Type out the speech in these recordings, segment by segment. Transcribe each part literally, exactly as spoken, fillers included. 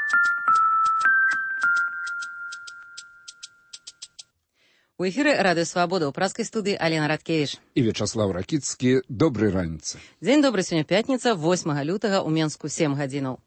У эфіры Радыё Свабода, ў праскай студыі Алена Радкевіч. І Вячаслав Ракіцкі. Добрай раніцы. Дзень добры, сёння пятніца, восьмага лютага, у Менску сем гадзінаў.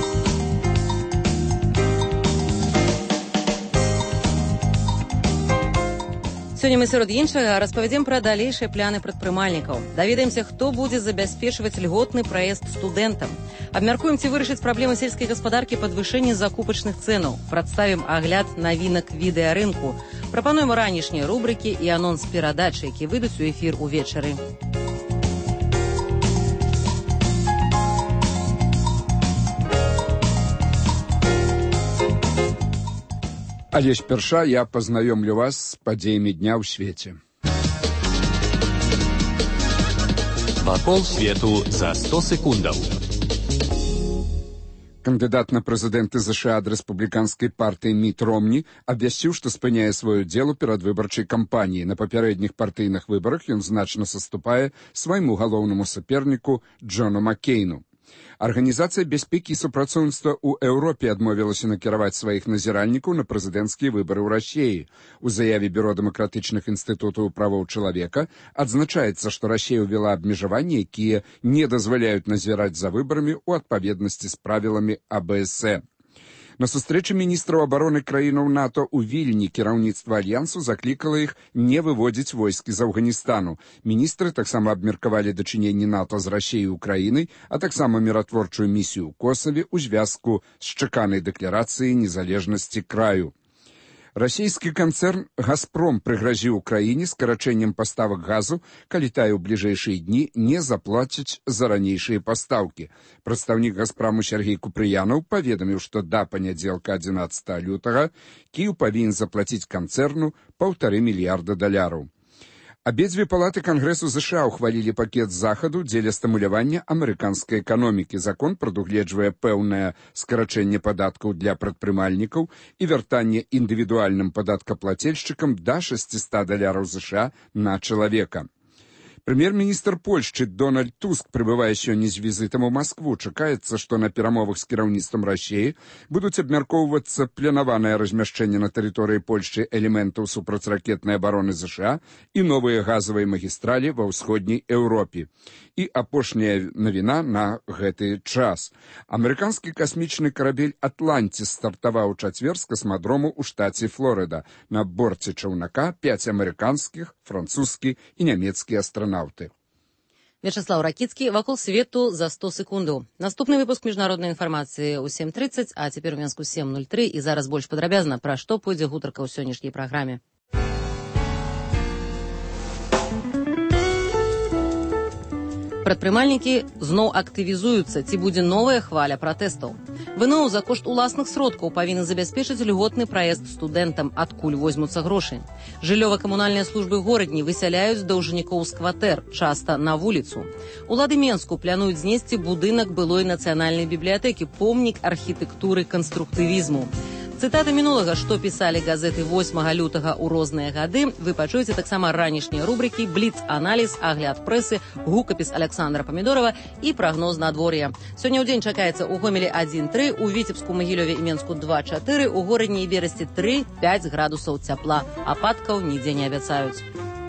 Сёння мы сярод іншага распавядзем пра далейшыя пляны прадпрымальнікаў. Даведаемся, хто будзе забяспечваць льготны праезд студэнтам. Абмяркуем, ці вырашыць праблемы сельскай гаспадаркі падвышэння закупачных цэнаў. Прадставім агляд навінак відэарынку. Прапануем ранішнія рубрыкі і анонс перадачы, які выйдуць у эфір увечары. Але сперша я пазнаёмлю вас з падзеямі дня ў свеце. Вакол свету за сто секундаў. Кандыдат на прэзідэнты ЗША ад рэспубліканскай партыі Міт Ромні абвясціў, што спыняе сваю дзелу перад выбарчай кампаніяй. На папярэдніх партыйных выбарах ён значна саступае свайму галоўнаму саперніку Джону Маккейну. Арганізацыя бяспекі і супрацоўніцтва ў Еўропе адмовілася накіраваць сваіх назіральнікаў на прэзідэнцкія выбары ў Расіі. У заяве Бюро дэмакратычных інстытутаў правоў чалавека адзначаецца, што Расія ўвела абмежаванні, якія не дазваляюць назіраць за выбарамі ў адпаведнасці з правіламі А Б С Е. На сустрэчы міністраў абароны краінаў НАТО ў Вільні кіраўніцтва альянсу заклікала іх не выводзіць войскі з Афганістану. Міністры таксама абмеркавалі дачыненні НАТО з Расіяй і Украінай, а таксама міратворчую місію ў Косаве ў звязку з чаканай дэкларацыяй незалежнасці краю. Расійскі канцэрн «Газпром» прыгразіў Украіне скарачэннем паставак газу, калі тая ў бліжэйшыя дні не заплаціць за ранейшыя пастаўкі. Прадстаўнік «Газпраму» Сергей Купрыянаў паведаміў, што да панядзелка адзінаццатага лютага Кіеў павінен заплаціць канцэрну паўтары мільярда даляраў. Абедзве палаты Кангрэсу ЗША ухвалілі пакет захаду дзеля стымулявання амерыканскай эканомікі. Закон прадугледжвае пэўнае скарачэнне падаткаў для прадпрымальнікаў і вяртанне індывідуальным падаткаплацельшчыкам да шасціста даляраў ЗША на чалавека. Прэм'ер-міністр Польшчы Дональд Туск прыбывае сёння з візітам у Маскву. Чакаецца, што на перамовах з кіраўніцтвам Расіі будуць абмяркоўвацца планаванае размяшчэнне на тэрыторыі Польшчы элементаў супрацьракетнай абароны ЗША і новыя газавыя магістралі ва ўсходняй Еўропе. І апошняя навіна на гэты час. Амерыканскі касмічны карабель «Атлантіс» стартаваў у чацвер з касмадрому ў штаце Флорыда. На борце чаўнака пяць амерыканскіх, французскі і нямецкі астранаўты. Вячаслав Ракіцкі, вакол свету за сто секундаў. Наступны выпуск міжнароднай інфармацыі ў сем трыццаць, а цяпер у Менску сем нуль тры, і зараз больш падрабязна, пра што пойдзе гутарка ў сённяшняй праграме. Прадпрымальнікі зноў актывізуюцца, ці будзе новая хваля пратэстаў. ВНО за кошт уласных сродкаў павінен забяспечыць льготны праезд студэнтам, адкуль возьмуцца грошы. Жыллёва-камунальныя службы горадні высяляюць даўжнікоў з кватэр, часта на вуліцу. Улады Менску плануюць знесці будынак былой нацыянальнай бібліятэкі, помнік архітэктуры канструктывізму. Цытаты мінулага, што пісалі газеты восьмага лютага ў розныя гады, вы пачуеце таксама ранішнія рубрыкі «Бліц-аналіз», «Агляд прэсы», гукапіс Александра Памідорова і прагноз надвор'я. Сёння ў дзень чакаецца ў Гомелі адзін тры, у Віцебску, Магілёве і Менску два чатыры, у Горадні і Берасці тры пяць градусаў цяпла. Ападкаў нідзе не абяцаюць.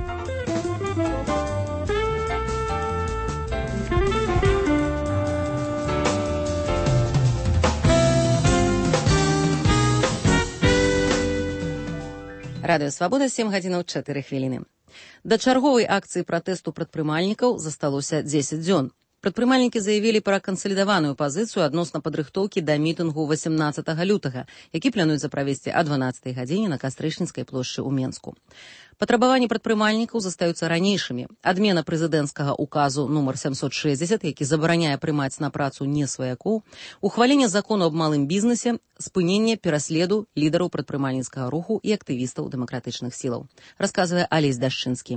Радыё Свабода, сем гадзінаў чатыры хвіліны. Да чарговай акцыі пратэсту прадпрымальнікаў засталося дзесяць дзён. Прадпрымальнікі заявілі пра кансалідаваную пазіцыю адносна падрыхтоўкі да мітынгу васемнаццатага лютага, які плануецца правесці а дванаццатай гадзіне на Кастрычніцкай плошчы ў Менску. Патрабаванні прадпрымальнікаў застаюцца ранейшымі. Адмена прэзідэнцкага указу нумар сямсот шэсцьдзесят, які забараняе прымаць на працу не сваякоў, ухваленне закону аб малым бізнесе, спыненне пераследу лідараў прадпрымальніцкага руху і актывістаў дэмакратычных сілаў. Расказвае Алесь Дашчынскі.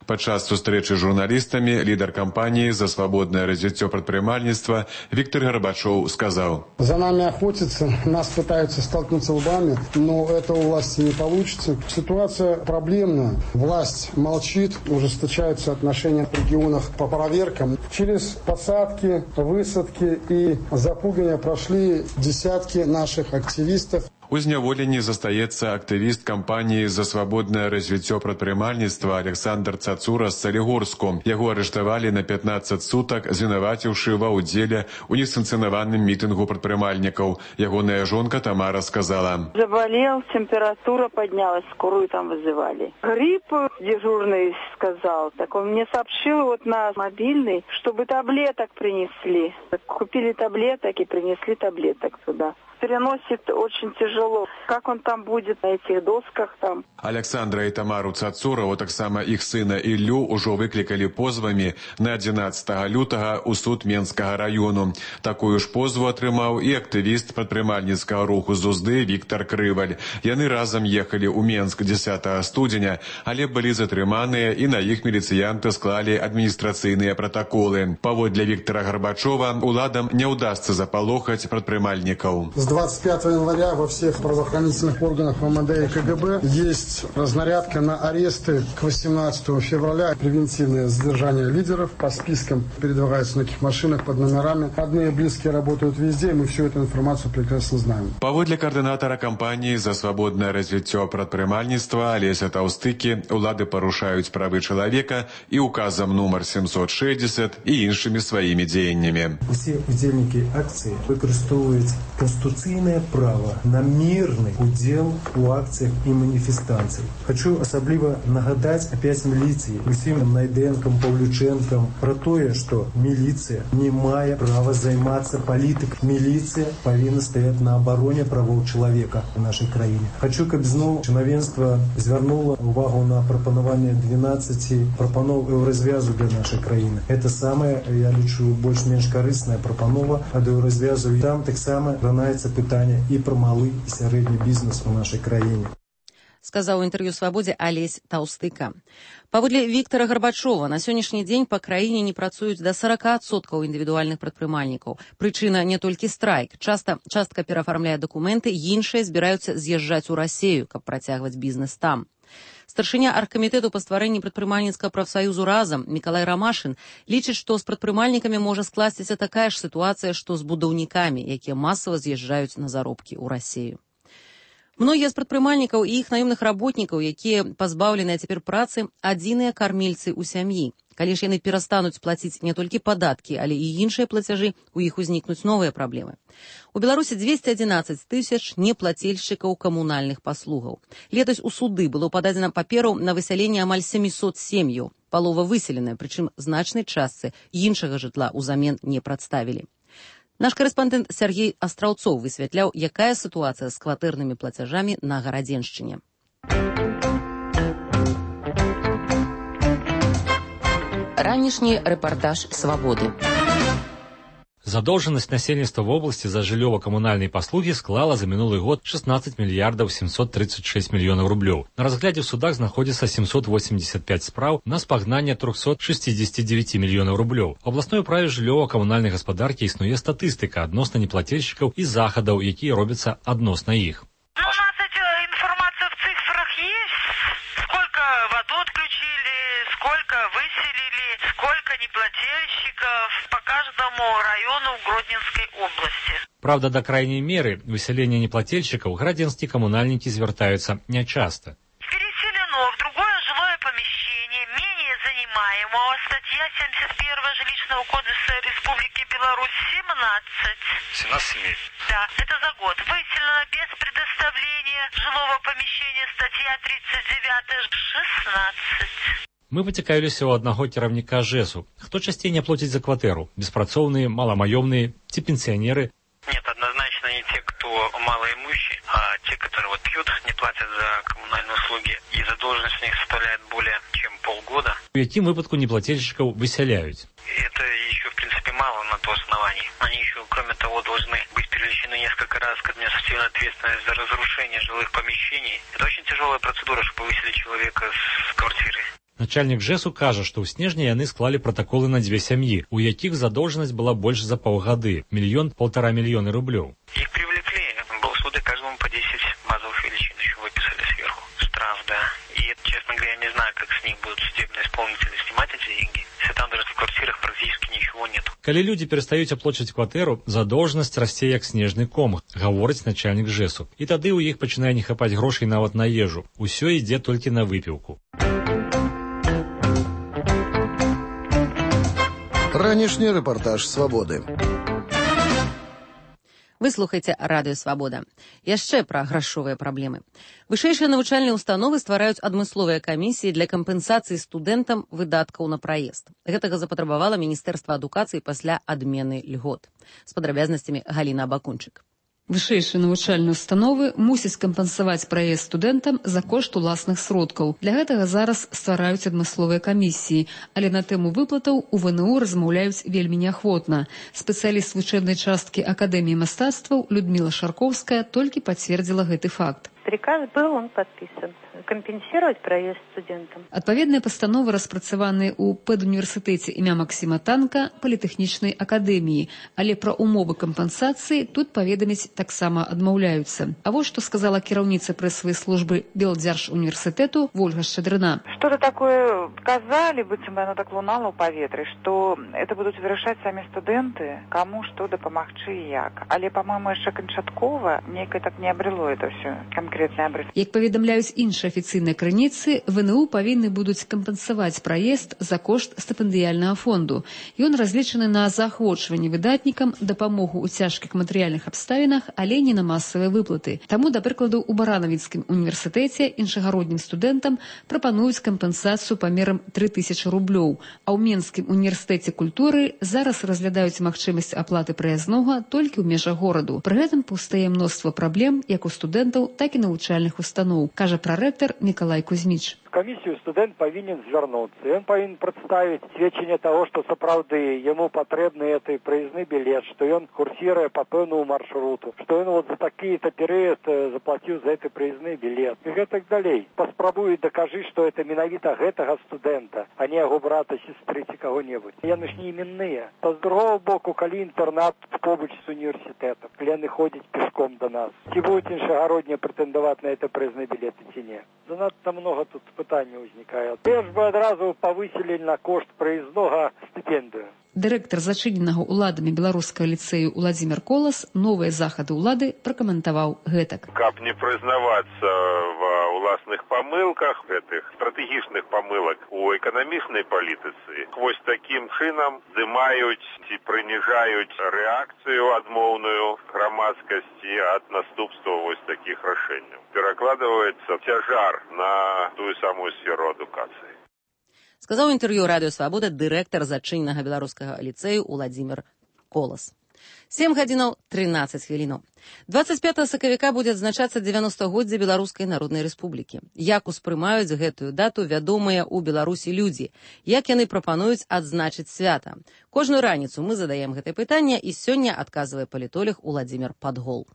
Падчас сустрэчы з журналістамі лідар кампаніі «За свабоднае развіццё прадпрымальніцтва» Виктор Горбачев сказал: «За нами охотятся, нас пытаются столкнуться лбами, но это у власти не получится. Ситуация проблемная. Власть молчит, ужесточаются отношения в регионах по проверкам. Через посадки, высадки и запугивания прошли десятки наших активистов». У зняволенні застаецца актывіст кампаніі «За свабоднае развіццё прадпрымальніцтва» Александр Цацура з Салігорску. Яго арыштавалі на пятнадцать сутак, звінаваціўшы ва ўдзеле ў несанкцыянаваным мітынгу прадпрымальнікаў. Ягоная жонка Тамара сказала: «Заболел, температура поднялась, скорую там вызывали. Грипп, дежурный сказал, так он мне сообщил вот на мобильный, чтобы таблеток принесли. Купили таблеток и принесли таблеток сюда. Переносит очень тяжело. Как он там будет на этих досках там?» Александра і Тамару Цацураў, таксама іх сына Іллю, ужо выклікалі позвамі на адзінаццатага лютага ў суд Менскага раёну. Такую ж позву атрымаў і актывіст прадпрымальніцкага руху з Узды Віктор Крываль. Яны разам ехалі ў Менск дзесятага студзеня, але былі затрыманыя і на іх міліцыянты склалі адміністрацыйныя пратаколы. Паводле Віктора Горбачова, уладам не ўдасца запалохаць прадпрымальнікаў. С двадцать пятого января во всех правоохранительных органах МВД и КГБ есть разнарядка на аресты к восемнадцатому февраля. Превентивное задержание лидеров по спискам передвигаются на таких машинах под номерами. Родные и близкие работают везде, и мы всю эту информацию прекрасно знаем. Паводле координатора кампании «За свободное развитие предпринимательства» Олеся Таустыки, улады порушают правы человека и указом номер семьсот шестьдесят и іншими своими деяниями. Все удельники акции використовують конституційне право на мирний уділ у акціях і маніфестаціях. Хочу особливо нагадати опять міліції, усім Найденкам, Павлюченкам про те, що міліція не має права займатися політикою. Міліція повинна стояти на обороні прав чоловіка в нашій країні. Хочу, щоб знову чиновенство звернуло увагу на пропонування дванадцяти пропонов Єврозв'язу для нашої країни. Це саме, я лічу, більш-менш корисна пропонова до Єврозв'язу. І там так само ранається питання і про малий і середній бізнес у нашій країні. Сказаў у інтэрв'ю «Свабодзе» Алесь Таўстыка. Паводле Віктора Гарбачова, на сённяшні дзень па краіне не працуюць да сорок адсоткаў індывідуальных прадпрымальнікаў. Прычына не толькі страйк. Часта частка пераафармляе дакументы, іншыя збіраюцца з'язджаць у Расею, каб працягваць бізнес там. Старшыня аргкамітэту па стварэнні прадпрымальніцкага прафсаюзу «Разам» Мікалай Рамашын лічыць, што з прадпрымальнікамі можа скласціся такая ж сітуацыя, што з будаўнікамі, якія масава з'язджаюць на заробкі ў Расею. Многія з прадпрымальнікаў і іх наёмных работнікаў, якія пазбаўленыя цяпер працы, адзіныя кармільцы ў сям'і. Калі ж яны перастануць плаціць не толькі падаткі, але і іншыя плацяжы, у іх узнікнуць новыя праблемы. У Беларусі дзвесце адзінаццаць тысяч неплацельшчыкаў камунальных паслугаў. Летась у суды было пададзена папераў на высяленне амаль семьсот сем'яў. Палова выселеная, прычым значнай частцы іншага жытла ўзамен не прадставілі. Наш корэспандэнт Сергей Астраўцоў высвятляў, якая сітуацыя з кватэрнымі плацяжамі на Гарадзеншчыне. Ранішні рэпартаж «Свабоды». Задолженность насельніцтва в области за жыллёва-камунальные послуги склала за минулый год шестнадцать миллиардов семьсот тридцать шесть миллионов рублей. На разгляде в судах знаходится семьсот восемьдесят пять справ на спагнание триста шестьдесят девять миллионов рублей. В областной управе жыллёва-камунальной гаспадаркі існуе статыстыка адносна неплательшчыкаў і захадаў, якія робяцца адносна іх. У нас эта информация в цифрах есть. Сколько воду отключили, сколько выселили, сколько неплательщиков по каждому району в Гродненской области. Правда, до крайней меры выселения неплательщиков градзенские коммунальники звертаются нечасто. Переселено в другое жилое помещение, менее занимаемого, статья семьдесят первого жилищного кодекса Республики Беларусь, семнадцать. семнадцать семей? Да, это за год. Выселено без предоставления жилого помещения, статья тридцать девятая, шестнадцать. Мы пацікавіліся ў аднаго кіраўніка ЖЭСу. Хто часцей не платіць за кватэру? Беспрацоўныя, маламаёмныя ці пенсионеры? Нет, однозначно не те, кто малоимущие, а те, которые вот пьют, не платят за коммунальные услуги, и задолженность у них составляет более чем полгода. У якім выпадку неплательщиков выселяют? Это еще, в принципе, мало на то основании. Они еще, кроме того, должны быть привлечены несколько раз к административной ответственности за разрушение жилых помещений. Это очень тяжелая процедура, чтобы выселить человека с квартиры. Начальнік ЖЭСу кажа, што ў снежні яны склалі пратаколы на дзве сям'і, у якіх задолжанасць была больш за паўгады, мільён полтора мільёны рублёў. Их привлекли, был суд, и каждому по десять базовых величин еще выписали сверху. Штраф, да. И, честно говоря, я не знаю, как с них будут судебные исполнители снимать эти деньги, если там даже в квартирах практически ничего нет. Калі людзі перастаюць аплачваць кватэру, задолжанасць расце як снежны ком, гаворыць начальнік ЖЭСу. І тады ў іх пачынае не хапаць грошай нават на ежу. Усё ідзе толькі на выпіўку. Ранішні рэпартаж «Свабоды». Вы слухаеце радыё «Свабода». Яшчэ пра грашовыя праблемы. Вышэйшыя навучальныя установы ствараюць адмысловыя камісіі для кампенсацыі студэнтам выдаткаў на праезд. Гэтага запатрабавала Міністэрства адукацыі пасля адмены льгот. З падрабязнасцямі Галіна Абакунчык. Вышэйшыя навучальныя установы мусяць кампенсаваць праезд студэнтам за кошт уласных сродкаў. Для гэтага зараз ствараюць адмысловыя камісіі, але на тэму выплатаў у ВНУ размаўляюць вельмі неахвотна. Спецыяліст вучэбнай часткі Акадэміі мастацтваў Людмила Шарковская толькі пацвердзіла гэты факт. Приказ был, он подписан. Компенсировать проезд студентам. Адпаведныя пастановы распрацаваныя ў пэдуніверсітэце імя Максіма Танка палітэхнічнай акадэміі, але пра умовы кампенсацыі тут паведаміць таксама адмаўляюцца. А вось што сказала кіраўніца прэсавай службы Белдзяржуніверсітэту Вольга Шчадрына. Что-то такое сказали, быццам оно так лунало ў паветры, што это будуць вырашаць самі студэнты, каму што дапамагчы і як. Але, па-мойму, яшчэ канчаткова нейкае так не абрело это ўсё. Як паведамляюць іншыя афіцыйныя крыніцы, ВНУ павінны будуць кампенсаваць праезд за кошт стыпендыяльнага фонду. Ён разлічаны на заахвочванне выдатнікам, дапамогу ў цяжкіх матэрыяльных абставінах, але не на масавыя выплаты. Таму, да прыкладу, у Баранавіцкім універсітэце іншагароднім студэнтам прапануюць кампенсацыю памерам тры тысячы рублёў, а ў Менскім універсітэце культуры зараз разглядаюць магчымасць аплаты праязнога толькі ў межах гораду. Пры гэтым паўстае мноства праблем як у студэнтаў, так і навучальных устаноў, кажа прарэктар Мікалай Кузьміч. Камісію студэнт павінен звярнуцца. Ён павінен прадставіць сведчанне таго, што сапраўды яму патрэбны гэты праездны білет, што ён курсіруе па пэўнаму маршруту, што ён вот за такі-то перыяд заплаціў за гэты праездны білет і гэтак далей. Паспрабуй дакажы, што это менавіта гэтага студэнта, а не яго брата, сестры ці каго-небудзь. Яны ж не іменныя. Та з другого боку, калі інтэрнат побач з універсітэтам, калі яны ходзяць пешком до нас, ці будуць іншагароднія прэтэндаваць на это праездны білет ці не. Занадта много тут пытанне ўзнікае. Перш бы адразу павысілі на кошт праезднога стыпендыю. Дырэктар зачыненага ўладамі беларускага ліцэю Уладзімір Колас новыя захады ўлады пракаментаваў гэтак. Каб не прызнавацца ва ўласных памылках, гэтых стратэгічных памылак у эканамічнай палітыцы, вось такім чынам здымаюць ці прыніжаюць рэакцыю адмоўную грамадскасці ад наступстваў вось такіх рашэнняў. Перакладваецца цяжар на тую самую сферу адукацыі. Сказаў інтэрв'ю радыё «Свабода» дырэктар зачыненага беларускага ліцэю Уладзімір Колас. сем гадзінаў трынаццаць хвілінаў. дваццаць пятага сакавіка будзе адзначацца дзевяностагоддзе Беларускай Народнай Рэспублікі. Як успрымаюць гэтую дату вядомыя ў Беларусі людзі? Як яны прапануюць адзначыць свята? Кожную раніцу мы задаем гэтае пытанне, і сёння адказвае палітолог Уладзімір Падгол.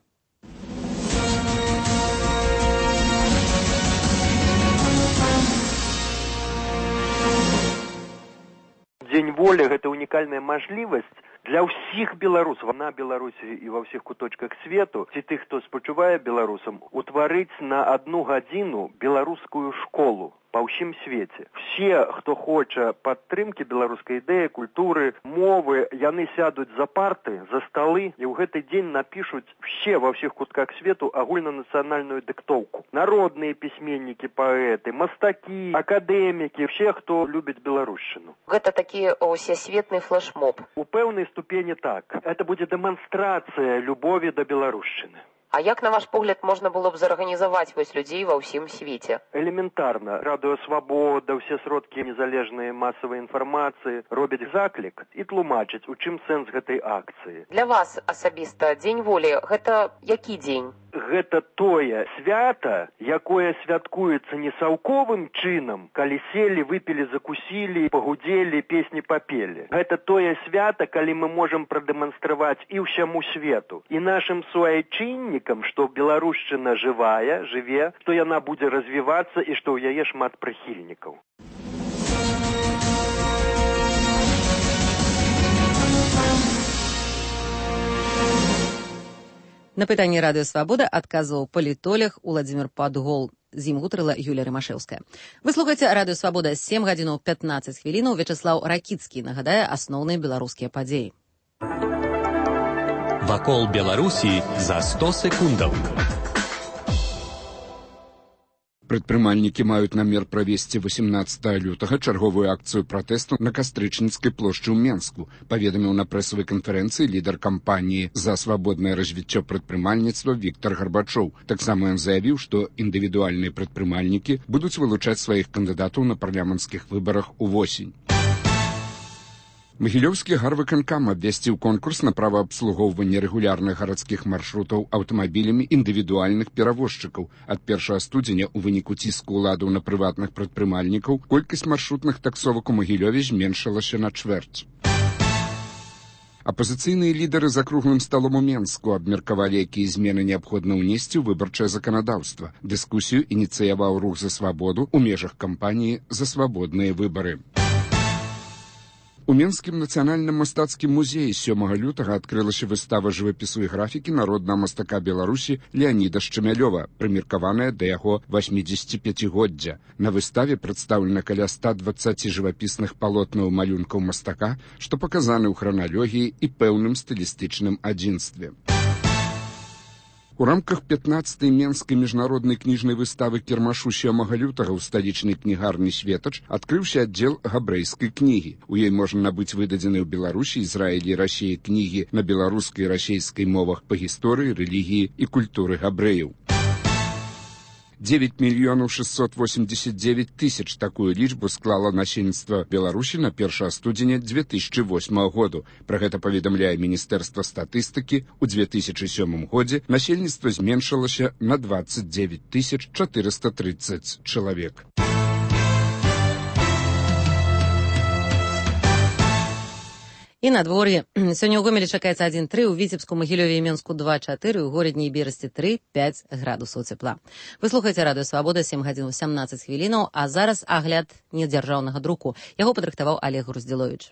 Дзень волі – гэта унікальная мажлівасць для ўсіх беларусаў на Беларусі і ва ўсіх куточках свету, ці тых, хто спачувае беларусам, утварыць на одну гадзіну беларускую школу па ўсім свеце. Все, хто хоча падтрымкі беларускай ідэі, культуры, мовы, яны сядуць за парты, за сталы і ў гэты дзень напішуць все ва ўсіх кутках свету агульнанацыянальную дыктоўку. Народныя пісьменнікі, паэты, мастакі, акадэмікі, все, хто любіць беларушчыну. Гэта такі усесветны флешмоб. У пэўнай ступені так. Это будзе дэманстрацыя любові да беларушчыны. А як, на ваш погляд, можна было б зарганізаваць вось людзей ва ўсім свеце? Элементарна. Радыё «Свабода», ўсе сродкі незалежнай масавай інфармацыі робяць заклік і тлумачаць, у чым сэнс гэтай акцыі. Для вас асабіста дзень волі – гэта які дзень? Гэта тое свята, якое святкуецца не саўковым чынам, калі селі, выпілі, закусілі, пагудзелі, песні папелі. Гэта тое свята, калі мы можам прадэманстраваць і ўсяму свету, і нашым суайчыннікам, што беларушчына жывая, жыве, што яна будзе развівацца і што ў яе шмат прыхільнікаў. На пытанне радыё Свабода адказваў палітолог Уладзімір Падгол. З ім гутарыла Юлія Рымашэўская. Вы слухаеце радыё Свабода, сем гадзінаў пятнаццаць хвілінаў. Вячаслаў Ракіцкі нагадае асноўныя беларускія падзеі. Вакол Беларусі за сто секундаў. Прадпрымальнікі маюць намер правесці восемнадцатага лютага чарговую акцыю пратэсту на Кастрычніцкай плошчы ў Менску, паведаміў на прэсавай канферэнцыі лідар кампаніі «За свабоднае развіццё прадпрымальніцтва» Віктар Гарбачоў. Таксама ён заявіў, што індывідуальныя прадпрымальнікі будуць вылучаць сваіх кандыдатаў на парламенцкіх выбарах увосень. Магілёўскі гарвыканкам абвясціў конкурс на праваабслугоўванне рэгулярных гарадскіх маршрутаў аўтамабілямі індывідуальных перавозчыкаў. Ад першага студзеня ў выніку ціску ўладаў на прыватных прадпрымальнікаў колькасць маршрутных таксовак у Магілёве зменшылася на чвэрць. Апазіцыйныя лідары за круглым сталом у Менску абмеркавалі, якія змены неабходна ўнесці ў выбарчае заканадаўства. Дыскусію ініцыяваў рух за свабоду ў межах кампаніі «За свабодныя выбары». У Менскім нацыянальным мастацкім музеі сёмага лютага адкрылася выстава жывапісу і графікі народнага мастака Беларусі Леаніда Шчэмялёва, прымеркаваная да яго восьмідзесяціпяцігоддзя. На выставе прадстаўлена каля ста дваццаці жывапісных палотнаў малюнкаў мастака, што паказаны ў храналогіі і пэўным стылістычным адзінстве. У рамках пятнаццатай Менскай міжнароднай кніжнай выставы кірмашу сёмага лютага ў сталічнай кнігарні «Светач» адкрыўся аддзел габрэйскай кнігі. У ёй можна набыць выдадзеныя ў Беларусі, Ізраілі і Расіі кнігі на беларускай і расейскай мовах па гісторыі, рэлігіі і культуры габрэяў. девять мільёнаў шестьсот восемьдесят девять тысяч такую лічбу склала насельніцтва Беларусі на першага студзеня две тысячи восьмага году. Пра гэта паведамляе Міністэрства статыстыкі. У две тысячи сёмым годзе насельніцтва зменшылася на двадцать девять тысяч четыреста тридцать чалавек. І надвор'е. Сёння ў Гомелі чакаецца адзін тры, у Віцебску, Магілёве і Менску два чатыры, у горадні і Берасці тры пяць градусаў цепла. Вы слухаеце радыё Свабода, сем гадзінаў сямнаццаць хвілінаў, а зараз агляд недзяржаўнага друку. Яго падрыхтаваў Олег Груздзіловіч.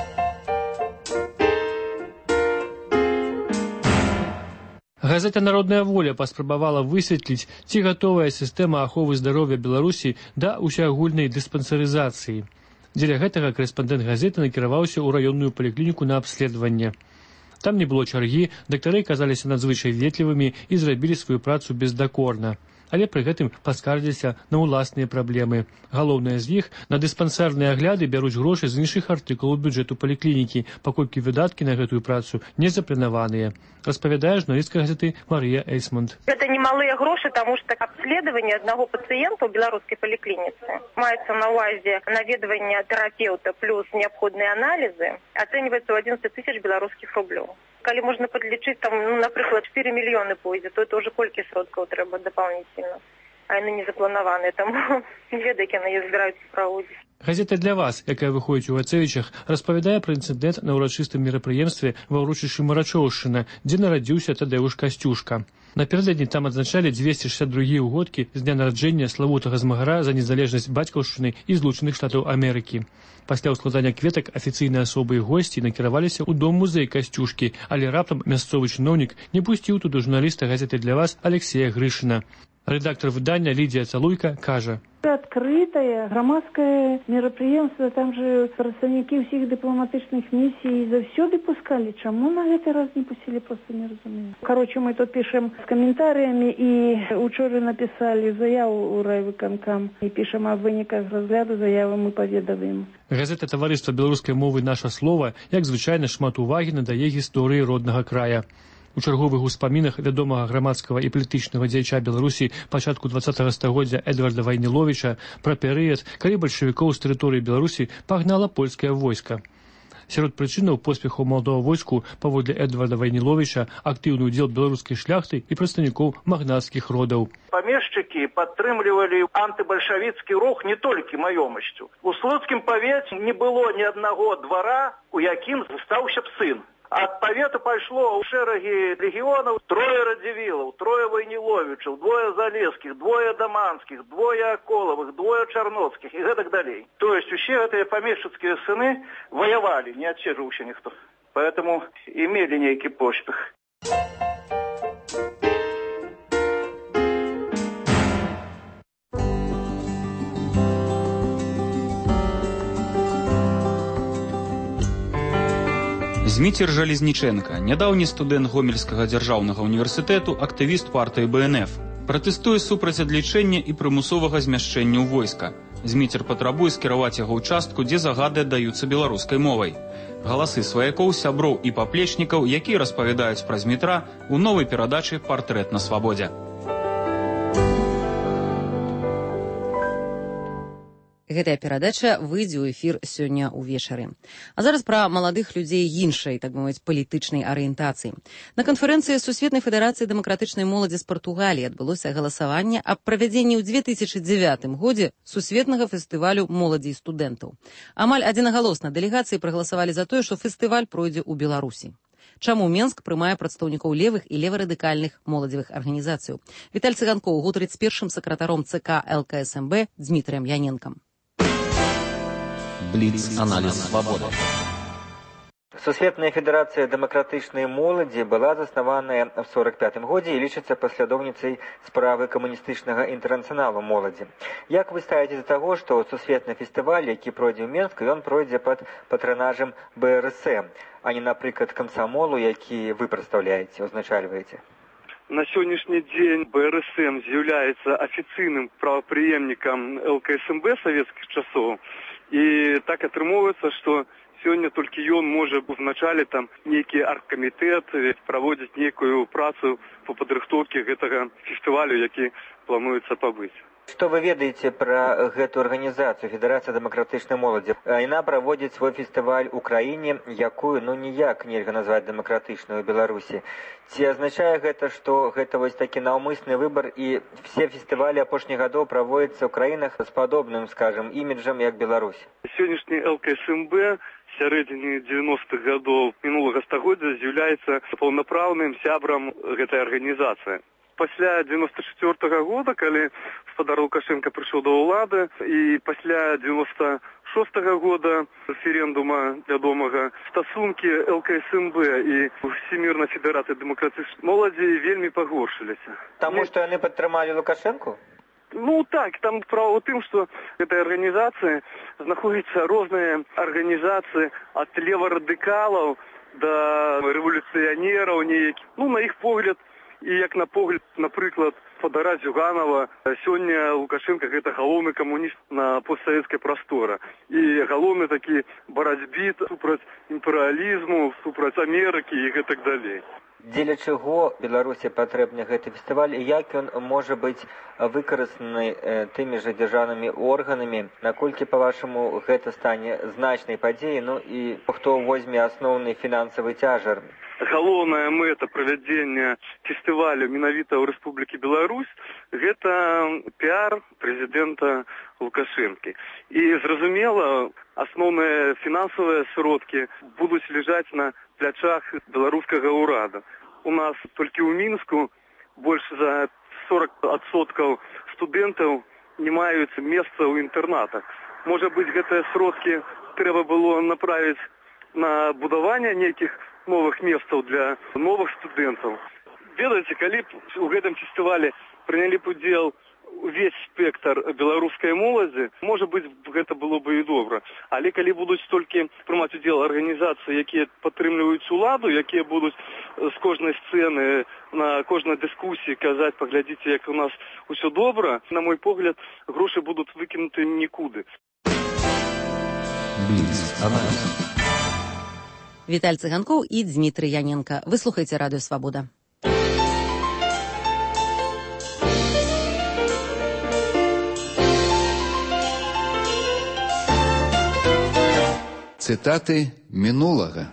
Газета «Народная воля» паспрабавала высветліць, ці гатовая сістэма аховы здароўя Беларусі да ўсеагульнай дыспансарызацыі. Дзеля гэтага корэспандэнт газеты накіраваўся ў раённую паліклініку на абследаванне. Там не было чаргі, дактары казаліся надзвычай ветлівымі і зрабілі сваю працу бездакорна. Але пры гэтым паскардзіліся на ўласныя праблемы. Галоўнае з іх, на дыспансарныя агляды бяруць грошы з іншых артыкулаў бюджэту паліклінікі, паколькі выдаткі на гэтую працу не запланаваныя. Распавядае журналістка газеты Марыя Эйсмонт. Это немалыя грошы, таму што абследаванне аднаго пацыента ў беларускай паліклініцы маецца на ўвазе наведванне тэрапеўта плюс неабходныя аналізы ацэньваецца ў одиннадцать тысяч беларускіх рублёў. Калі можна падлічыць, там, ну, напрыклад, чатыры мільёны пойдзе, то это ўжо колькі сродкаў трэба дапаўнительна. А яны не запланаваныя, таму не ведаю, як яны іх збіраюцца праводзіць. Газета «Для вас», якая выходзіць у Гацэвічах, распавядае пра інцыдэнт на ўрачыстым мерапрыемстве ва ўрочышчы Марачоўшчына, дзе нарадзіўся Тадэуш Касцюшка. Напярэдадні там адзначалі двести шестьдесят другие годкі з дня нараджэння славутага змагара за незалежнасць бацькаўшчыны і Злучаных Штатаў Амерыкі. Пасля ўскладання кветак афіцыйныя асобы і госці накіраваліся ў дом-музей Касцюшкі, але раптам мясцовы чыноўнік не пусціў туды журналіста газеты «Для вас» Алексея Грышына. Редактор выдання Лідія Цалуйка кажа: Открытое громадское мерапрыемство, там же прадстаўнікі ўсіх дыпламатычных місій заўсёды пускалі. Чаму на гэты раз не пустили, просто не разумею. Короче, мы тут пишем с комментариями и учора написали заяву у райвыканкам и пишем о выніках разгляду заявы мы паведамляем. Газета таварыства беларускай мовы «Наша слова», як звычайна, шмат увагі надае гісторыі роднага края. У чарговых успамінах вядомага грамадскага і палітычнага дзеяча Беларусі пачатку двадцатага стагоддзя Эдварда Вайніловіча пра перыяд, калі бальшавікоў з тэрыторыі Беларусі пагнала польскае войска. Сярод прычынаў поспеху маладога войску паводле Эдварда Вайніловіча актыўны ўдзел беларускай шляхты і прадстаўнікоў магнацкіх родаў. Памешчыкі падтрымлівалі антыбальшавіцкі рух не толькі маёмасцю. У слуцкім павеце не было ні аднаго двара, у якім застаўся б сын. Ад павета пайшло ў шэрагі легіёнаў трое Радзівілаў, трое Вайніловічаў, двое Залескіх, двое Даманскіх, двое Аколавых, двое Чарноцкіх і гэтак далей. То есть усе гэтыя памешчыцкія сыны ваявалі, не адседжваўся ніхто. Поэтому имели нейкі поспех. Зміцер Жалезніченка, нядаўні студэнт Гомельскага дзяржаўнага універсітэту, актывіст партыі Бэ Эн Эф. Пратэстуе супраць адлічэння і прымусовага змяшчэння ў войска. Зміцер патрабуе скіраваць яго ў частку, дзе загады аддаюцца беларускай мовай. Галасы сваякоў, сяброў і паплечнікаў, якія распавядаюць пра Змітра ў новай перадачы «Партрэт на свабодзе». Гэтая перадача выйдзе ў эфір сёння ўвечары. А зараз пра маладых людзей іншай, так бы мовіць, палітычнай арыентацыі. На канферэнцыі Сусветнай федэрацыі дэмакратычнай моладзі з Партугаліі адбылося галасаванне аб правядзенні ў две тысячы дзевятым годзе сусветнага фестывалю моладзі і студэнтаў. Амаль адзінагалосна дэлегацыі прагаласавалі за тое, што фестываль пройдзе ў Беларусі. Чаму Менск прымае прадстаўнікоў левых і леварадыкальных моладзевых арганізацыяў? Віталь Цыганкоў гутарыць з першым сакратаром Цэ Ка Эл Ка Эс Эм Бэ Дзмітрыем Яненкам. Бліц-аналіз свабоды. Сусветная федэрацыя дэмакратычнай моладзі была заснаваная в сорок пятым годзе і лічыцца паслядоўніцай справы камуністычнага інтэрнацыяналу моладзі. Як вы ставіце да таго, што сусветны фестываль, які пройдзе ў Менску, ён пройдзе пад патранажам Бэ Эр Эс Эм, а не, напрыклад, камсамолу, які вы прадстаўляеце, узначальваеце? На сённяшні дзень Бэ Эр Эс Эм з'яўляецца афіцыйным правапрыемнікам Эл Ка Эс Эм Бэ савецкіх часоў. І так атрымоўваецца, што сёння толькі ён можа узначаліць там нейкі аргкамітэт, праводзіць нейкую працу па падрыхтоўкі гэтага фестывалю, які плануецца пабыць. Што вы ведаеце пра гэту арганізацыю, Федэрацыя дэмакратычнай моладзі? Яна праводзіць свой фестываль у краіне, якую, ну, ніяк нельга назваць дэмакратычнай у Беларусі. Ці азначае гэта, што гэта вось такі наўмысны выбар і все фестывалі апошніх гадоў праводзяцца ў краінах з падобным, скажам, іміджам, як Беларусь? Сённяшні Эл Ка Эс Эм Бэ сярэдзіне дзевяностых гадоў мінулага стагоддзя з'яўляецца паўнапраўным сябрам гэтай арганізацыі. Пасля дзевяносто чацвёртага года, калі гаспадар Лукашенко прыйшоў да ўлады, і пасля дзевяносто шостага года рэферэндума вядомага, стасункі Эл Ка Эс Эм Бэ і Всемірнай федэрацыі дэмакратычнай моладзі вельмі пагоршыліся. Таму што яны падтрымалі Лукашенку? Ну так, там справа ў тым, што гэтай арганізацыі знаходзяцца розныя арганізацыі ад леварадыкалаў да рэволюцыянераў нейкіх. Ну, на іх погляд, і як на погляд, напрыклад, Фадара Зюганова, сёння Лукашенко гэта галоўны камуніст на постсавецкай прасторы. І галоўны такі барацьбіт супраць імперыялізму, супраць Амерыкі і гэтак далей. Дзеля чаго Беларусі патрэбны гэты фестываль і як ён можа быць выкарыстаны э, тымі жа дзяржаўнымі органамі? Наколькі, па-вашаму, гэта стане значнай падзеяй, ну і хто возьме асноўны фінансавы цяжар? Галоўная мэта правядзення фестывалю менавіта ў Рэспублікі Беларусь – гэта піар прэзідэнта Лукашэнкі. І, зразумела, асноўныя фінансавыя сродкі будуць ляжаць на плячах беларускага ўрада. У нас толькі ў Мінску больш за сорок адсоткаў студэнтаў не маюць месца ў інтэрнатах. Можа быць, гэтыя сродкі трэба было направіць на будаванне нейкіх новых месцаў для новых студэнтаў. Ведаеце, калі б у гэтым фестывалі прынялі б удзел увесь спектр беларускай моладзі, можа быць, гэта было бы і добра. Але калі будуць толькі прымаць удзел арганізацыі, якія падтрымліваюць уладу, якія будуць з кожнай сцэны, на кожнай дыскусіі казаць, паглядзіце, як у нас усё добра, на мой погляд, грошы будуць выкінуты нікуды. Віталь Цыганкоў і Дзмітрый Яненка. Вы слухаеце радыё «Свабода». Цытаты мінулага.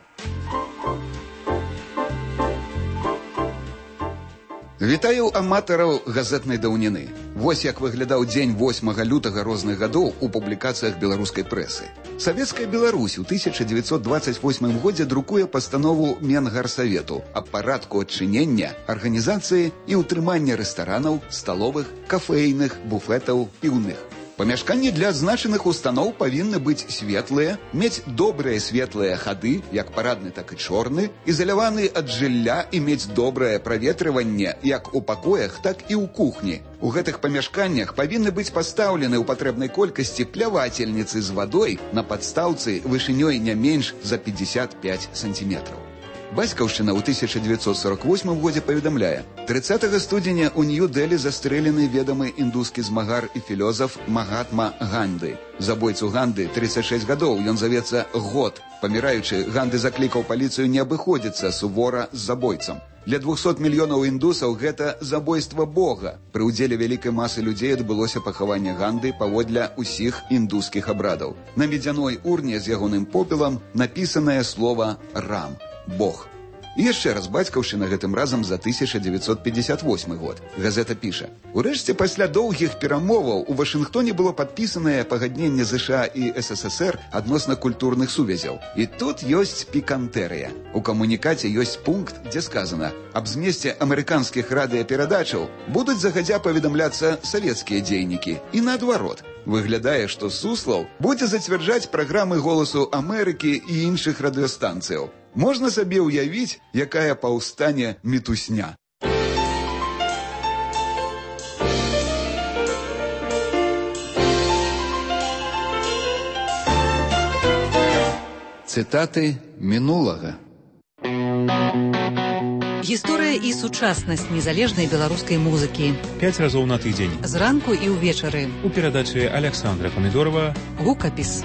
Вітаю аматараў газетнай даўніны. Вось як выглядаў дзень восьмага лютага розных гадоў у публікацыях беларускай прэсы. Савецкая Беларусь у тысяча дзевяцьсот дваццаць восьмым годзе друкуе пастанову Менгарсавету аб парадку адчынення, арганізацыі і ўтрымання рэстаранаў, сталовых, кафэйных, буфетаў, піўных. Памяшканні для адзначаных устаноў павінны быць светлыя, мець добрыя светлыя хады, як парадны, так і чорны, ізаляваны ад жылля і мець добрае праветрыванне як у пакоях, так і ў кухні. У гэтых памяшканнях павінны быць пастаўлены ў патрэбнай колькасці плявательніцы з вадой на падстаўцы вышынёй не менш за пятьдесят пять сантиметраў. Бацькаўшчына ў тысяча девятьсот сорок восьмым годзе паведамляе: тридцатага студзеня ў Нью-Дэлі застрэлены ведамы індускі змагар і філёзаф Магатма Ганды. Забойцу Ганды тридцать шесть гадоў, ён завецца год. Паміраючы, Ганды заклікаў паліцыю не абыходзіцца сувора з забойцам. Для двухсот мільёнаў індусаў гэта забойства Бога. Пры ўдзеле вялікай масы людзей адбылося пахаванне Ганды паводле ўсіх індускіх абрадаў. На медзяной урне з ягоным попелам напісанае слова «Рам» – Бог. І яшчэ раз бацькаўшчына гэтым разам за тысяча девятьсот пятьдесят восьмы год. Газета піша: «Урэшце, пасля доўгіх перамоваў у Вашынгтоне было падпісанае пагадненне ЗША і СССР адносна культурных сувязяў. І тут ёсць пікантэрыя. У камунікаце ёсць пункт, дзе сказана: аб змесце амерыканскіх радыёперадачаў будуць загадзя паведамляцца савецкія дзейнікі. І наадварот. Выглядае, што Суслаў будзе зацвярджаць праграмы «Голасу Амерыкі» і іншых радыёстанцыяў. Можна сабе ўявіць, якая паўстане мітусня. Цытаты мінулага. Гісторыя і сучаснасць незалежнай беларускай музыкі. Пяць разоў на тыдзень. Зранку і ўвечары. У перадачы Александра Памідорова «Гукапіс».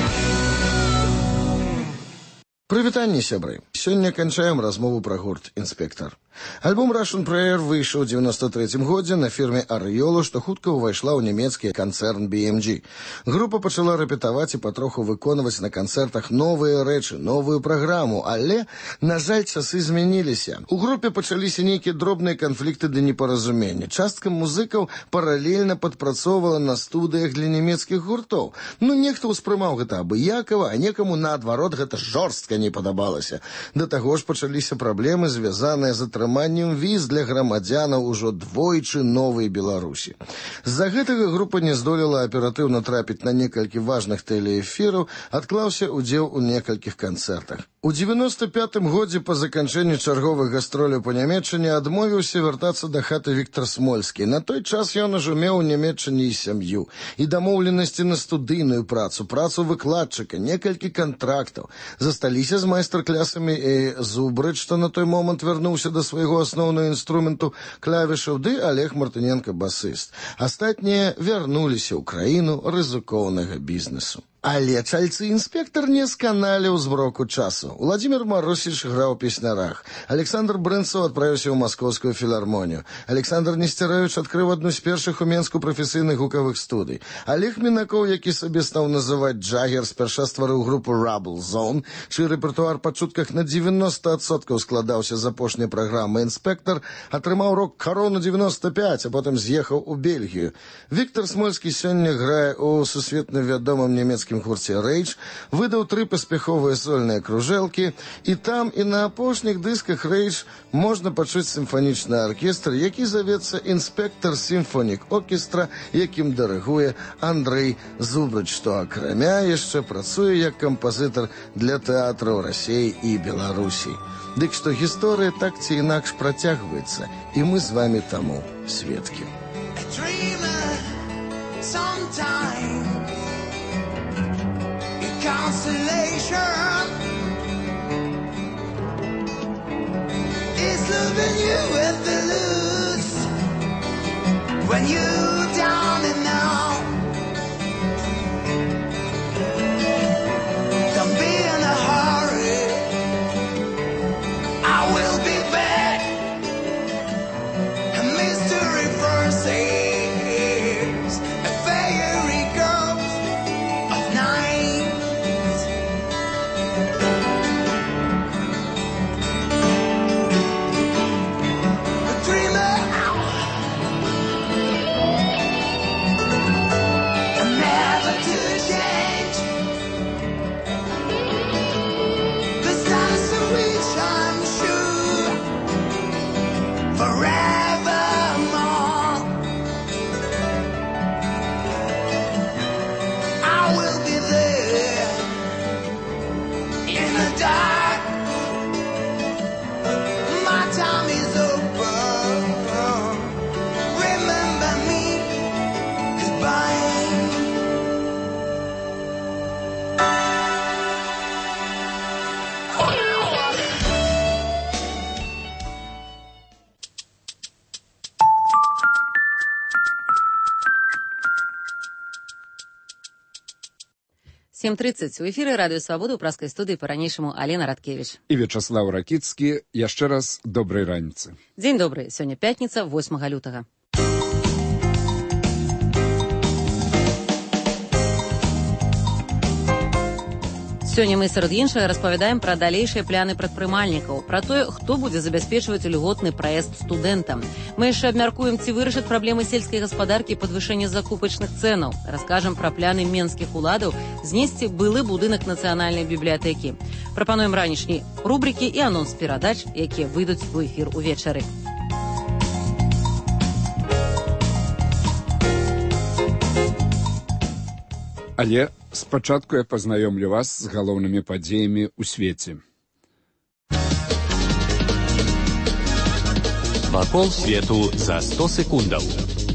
Прывітанне, сябры. Сёння канчаем размову пра гурт «Інспектар». Альбом «Russian Prayer» выйшаў у девяносто третьем годзе на фірме «Ариола», што хутка ўвайшла ў нямецкі канцэрн би эм джи. Група пачала рэпетаваць і патроху выконваць на канцэртах новыя рэчы, новую праграму, але, на жаль, часы змяніліся. У групе пачаліся нейкія дробныя канфлікты ды непаразумення. Частка музыкаў паралельна падпрацоўвала на студыях для нямецкіх гуртоў. Ну, нехта ўспрымаў гэта абыякава, а некаму, наадварот, гэта жорстка не падабалася. Да таго ж пачаліся праблемы, звязаныя з атрыманнем віз для грамадзянаў ужо двойчы новай Беларусі. З-за гэтага група не здолела аператыўна трапіць на некалькі важных тэлеэфіраў, адклаўся удзел у некалькіх канцэртах. У девяносто пятым годзе па заканчэнні чарговых гастроляў па Нямецчыне адмовіўся вяртацца да хаты Віктор Смольскі. На той час ён ужо меў у Нямецчыне і сям'ю, і дамоўленасці на студыйную працу, працу выкладчыка, некалькі кантрактаў. Засталіся з майстар-клясамі і Зубрыч, што на той момант вярнуўся да свайго асноўнага інструменту клавішаў, ды Олег Мартыненко басыст. Астатнія вярнуліся ў краіну рызыкоўнага бізнесу. Але чальцы «Інспектар» не сканаліў зброку часу. Владимир Марусич граў у песнярах. Александр Брынцаў адправіўся ў маскоўскую філармонію. Александр Несцярович адкрыў адну з першых у Менску прафесійных гукавых студый. Олег Мінакоў, які сабе стаў называць «Джаггер», спярша стварыў групу «Rubble Zone», чый рэпертуар па чутках на девяносто адсоткаў складаўся з апошняй праграмы «Інспектар», атрымаў рок-карону девяносто пять, а потым з'ехаў у Бельгію. Віктор Смольскі сёння грае ў сусветна вядомым нямецкім гурце «Рейдж», выдаў тры паспяховыя сольныя кружэлкі, і там і на апошніх дысках «Рейдж» можна пачуць сімфанічны аркестр, які завецца «Інспектар Сімфонік Оркестра», якім дырыгуе Андрэй Зубрыч, што акрамя яшчэ працуе як кампазітар для тэатраў Расіі і Беларусі. Дык што гісторыя так ці інакш працягваецца, і мы з вамі таму сведкі. Consolation is loving you with the loose when you're down and out. Don't be in a hurry, I will be back. A mystery first is a fairy ghost of night. сем тридцать. У эфіры радыё Свабода ў праскай студыі па-ранейшаму Алена Радкевіч. І Вячаслав Ракіцкі. Яшчэ раз добрай раніцы. Дзень добры. Сёння пятніца, восьмага лютага. Сёння мы сярод іншага распавядаем пра далейшыя пляны прадпрымальнікаў, пра тое, хто будзе забяспечваць льготны праезд студэнтам. Мы яшчэ абмяркуем, ці вырашаць праблемы сельскай гаспадаркі падвышэння закупачных цэнаў. Раскажам пра пляны менскіх уладаў знесці былы будынак нацыянальнай бібліятэкі. Прапануем ранішні рубрыкі і анонс перадач, якія выйдуць у эфір увечары. Але спачатку я пазнаёмлю вас з галоўнымі падзеямі ў свеце. Вакол свету за сто секундаў.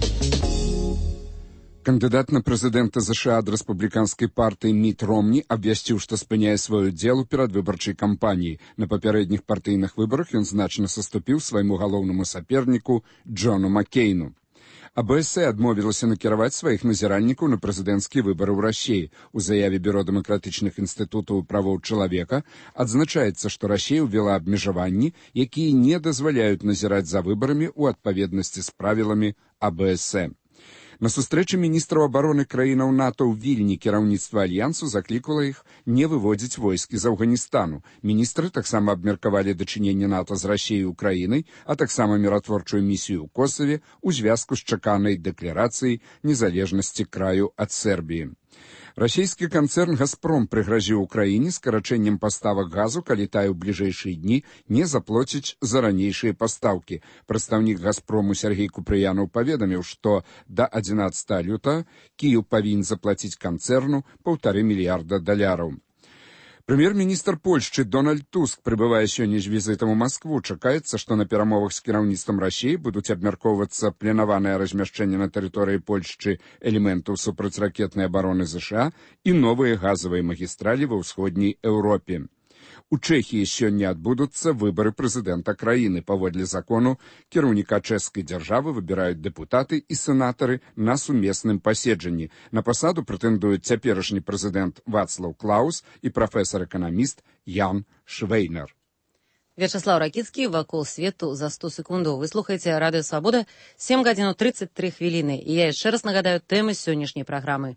Кандыдат на прэзідэнта ЗША ад рэспубліканскай партыі Міт Ромні абвясціў, што спыняе сваю удзел у перадвыбарчай кампаніі. На папярэдніх партыйных выбарах ён значна саступіў свайму галоўнаму саперніку Джону Маккейну. АБС адмовілася накіраваць сваіх назіральнікаў на прэзідэнцкія выбары ў Расіі. У заяве Бюро дэмакратычных інстытутаў правоў чалавека адзначаецца, што Расія ўвела абмежаванні, якія не дазваляюць назіраць за выбарамі ў адпаведнасці з правіламі АБС. На сустрэчы міністраў абароны краінаў НАТО ў Вільні кіраўніцтва альянсу заклікала іх не выводзіць войскі з Афганістану. Міністры таксама абмеркавалі дачыненне НАТО з Расіяй і Украінай, а таксама міратворчую місію ў Косаве ў звязку з чаканай дэкларацыяй незалежнасці краю ад Сербіі. Расійскі канцэрн «Газпром» прыгразіў Украіне скарачэннем паставак газу, калі тая ў бліжэйшыя дні не заплоціць за ранейшыя пастаўкі. Прадстаўнік «Газпрому» Сергей Купрыянаў паведаміў, што да адзінаццатага лютага Кіеў павінен заплаціць канцэрну паўтары мільярда даляраў. Прэм'ер-міністр Польшчы Дональд Туск прыбывае сёння з візітам у Маскву. Чакаецца, што на перамовах з кіраўніцтвам Расіі будуць абмяркоўвацца планаванае размяшчэнне на тэрыторыі Польшчы элементаў супрацьракетнай абароны ЗША і новыя газавыя магістралі ва ўсходняй Еўропе. У Чэхіі сёння адбудуцца выбары прэзідэнта краіны. Паводле закону кіраўніка чэшскай дзяржавы выбіраюць дэпутаты і сенатары на сумесным паседжанні. На пасаду прэтэндуюць цяперашні прэзідэнт Вацлаў Клаус і прафесар-эканаміст Ян Швейнер. Вячаслав Ракіцкі, вакол свету за сто секундаў. Вы слухаеце радыё Свабода, сем гадзін тридцать три хвіліны. І я яшчэ раз нагадаю тэмы сённяшняй праграмы.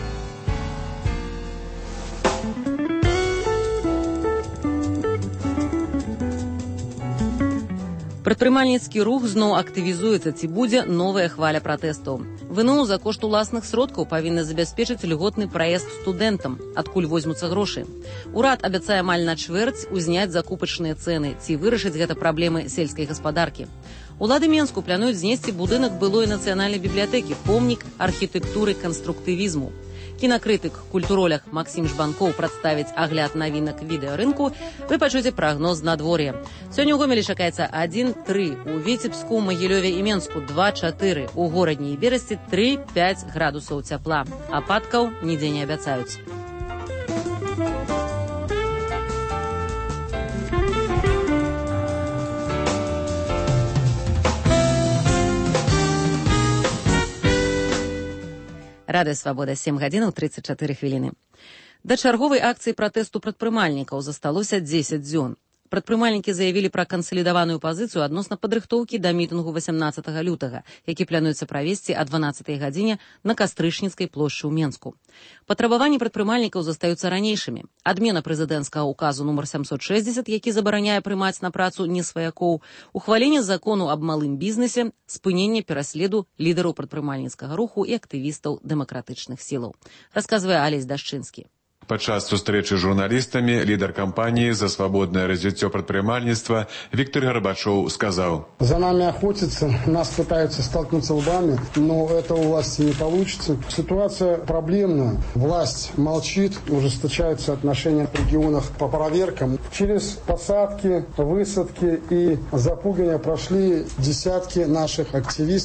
Прадпрымальніцкі рух зноў актывізуецца, ці будзе новая хваля пратэстаў. ВНУ за кошт уласных сродкаў павінны забяспечыць льготны праезд студэнтам, адкуль возьмуцца грошы. Урад абяцае амаль на чвэрць узняць закупачныя цэны, ці вырашыць гэта праблемы сельскай гаспадаркі. Улады Менску плануюць знесці будынак былой нацыянальнай бібліятэкі, помнік архітэктуры канструктывізму. Кінакрытык, культуролог Максім Жбанкоў прадставіць агляд навінак відэарынку, вы пачуеце прагноз надвор'я. Сёння ў Гомелі чакаецца адзін тры, у Віцебску, Магілёве і Менску два чатыры, у горадні і Берасці тры пяць градусаў цяпла. Ападкаў нідзе не абяцаюць. Радыё Свабода, сем гадзін тридцать чатыры хвіліны. Да чарговай акцыі пратэсту прадпрымальнікаў засталося дзесяць дзён. Прадпрымальнікі заявілі пра кансалідаваную пазіцыю адносна падрыхтоўкі да мітынгу восемнадцатага лютага, які плануецца правесці о дванаццатай гадзіне на Кастрычніцкай плошчы ў Менску. Патрабаванні прадпрымальнікаў застаюцца ранейшымі. Адмена прэзідэнцкага указу нумар сямсот шэсцьдзесят, які забараняе прымаць на працу несваякоў, ухваленне закону аб малым бізнесе, спыненне пераследу лідараў прадпрымальніцкага руху і актывістаў дэмакратычных сілаў. Расказвае Алесь Дашчынскі. Падчас сустрэчы з журналістамі лідар кампаніі за свабоднае развіццё прадпрымальніцтва Віктор Гарбачоў сказаў: «За нами охотятся, нас пытаются столкнуться лбами, но это у власти не получится. Ситуация проблемная. Власть молчит, ужесточаются отношения в регионах по проверкам. Через посадки, высадки и запугивания прошли десятки наших активистов».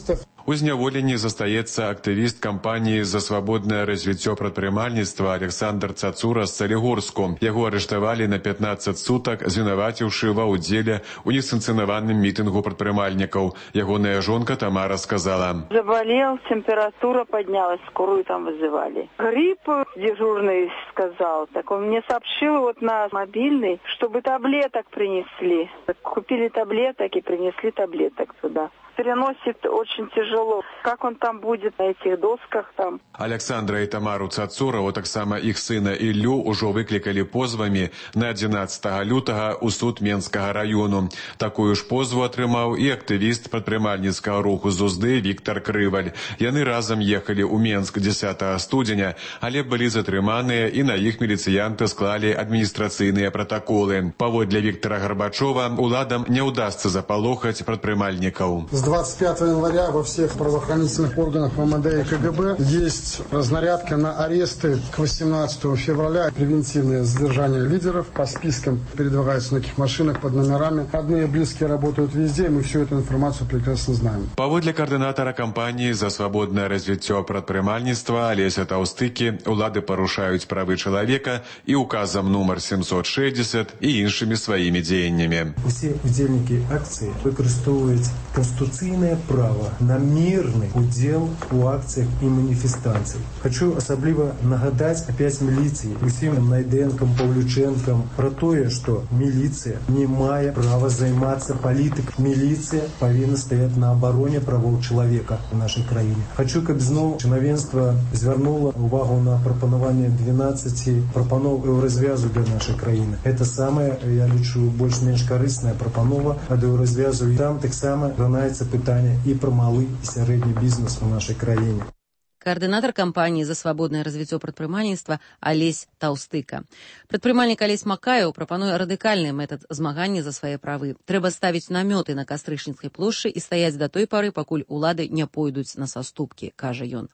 У зняволенні застаецца актывіст кампаніі «За свабоднае развіццё прадпрымальніцтва» Александр Цацура з Салігорску. Яго арыштавалі на пятнадцать сутак, звінаваціўшы ва ўдзеле ў несанкцыянаваным мітынгу прадпрымальнікаў. Ягоная жонка Тамара сказала: «Заболел, температура поднялась, скорую там вызывали. Грипп дежурный сказал, так он мне сообщил вот на мобильный, чтобы таблеток принесли. Купили таблеток и принесли таблеток туда. Переносит очень тяжело. Как он там будет на этих досках там?» Александра і Тамару Цацураў, таксама іх сына Іллю, ужо выклікалі позвамі на адзінаццатага лютага ў суд Менскага раёну. Такую ж позву атрымаў і актывіст прадпрымальніцкага руху з Узды Віктар Крываль. Яны разам ехалі ў Менск дзесятага студзеня, але былі затрыманыя і на іх міліцыянты склалі адміністрацыйныя пратаколы. Паводле Віктара Гарбачова, уладам не ўдасца запалохаць прадпрымальнікаў. С двадцать пятого января во всех правоохранительных органах МВД и КГБ есть разнарядка на аресты к восемнадцатому февраля. Превентивное задержание лидеров по спискам передвигаются на таких машинах под номерами. Родные и близкие работают везде, и мы всю эту информацию прекрасно знаем. Паводле координатора кампании «За свободное развитие предпринимательства» Олеся Таустыки, улады порушают правы человека и указом номер семьсот шестьдесят и іншими своими деяниями. Все удельники акции використовують конституційне право на мирний уділ у акціях і маніфестаціях. Хочу особливо нагадати опять міліції, усім Найденкам, Павлюченкам про те, що міліція не має права займатися політикою. Міліція повинна стояти на обороні прав чоловіка в нашій країні. Хочу, щоб знову чиновенство звернуло увагу на пропонування дванадцяти пропонов Єврозв'язу для нашої країни. Це саме, я лічу, більш-менш корисна пропонова від Єврозв'язу. І там так само гранається питання і про малий, і середній бізнес у нашій країні. Координатор кампании «За свободное развитие предпринимательства» Олесь Таустыка. Предпринимальник Олесь Макаев пропонует радикальный метод змагання за свои правы. Треба ставить наметы на Кастрычніцкай плошчы и стоять до той поры, покуль улады не пойдуць на саступки, каже ён.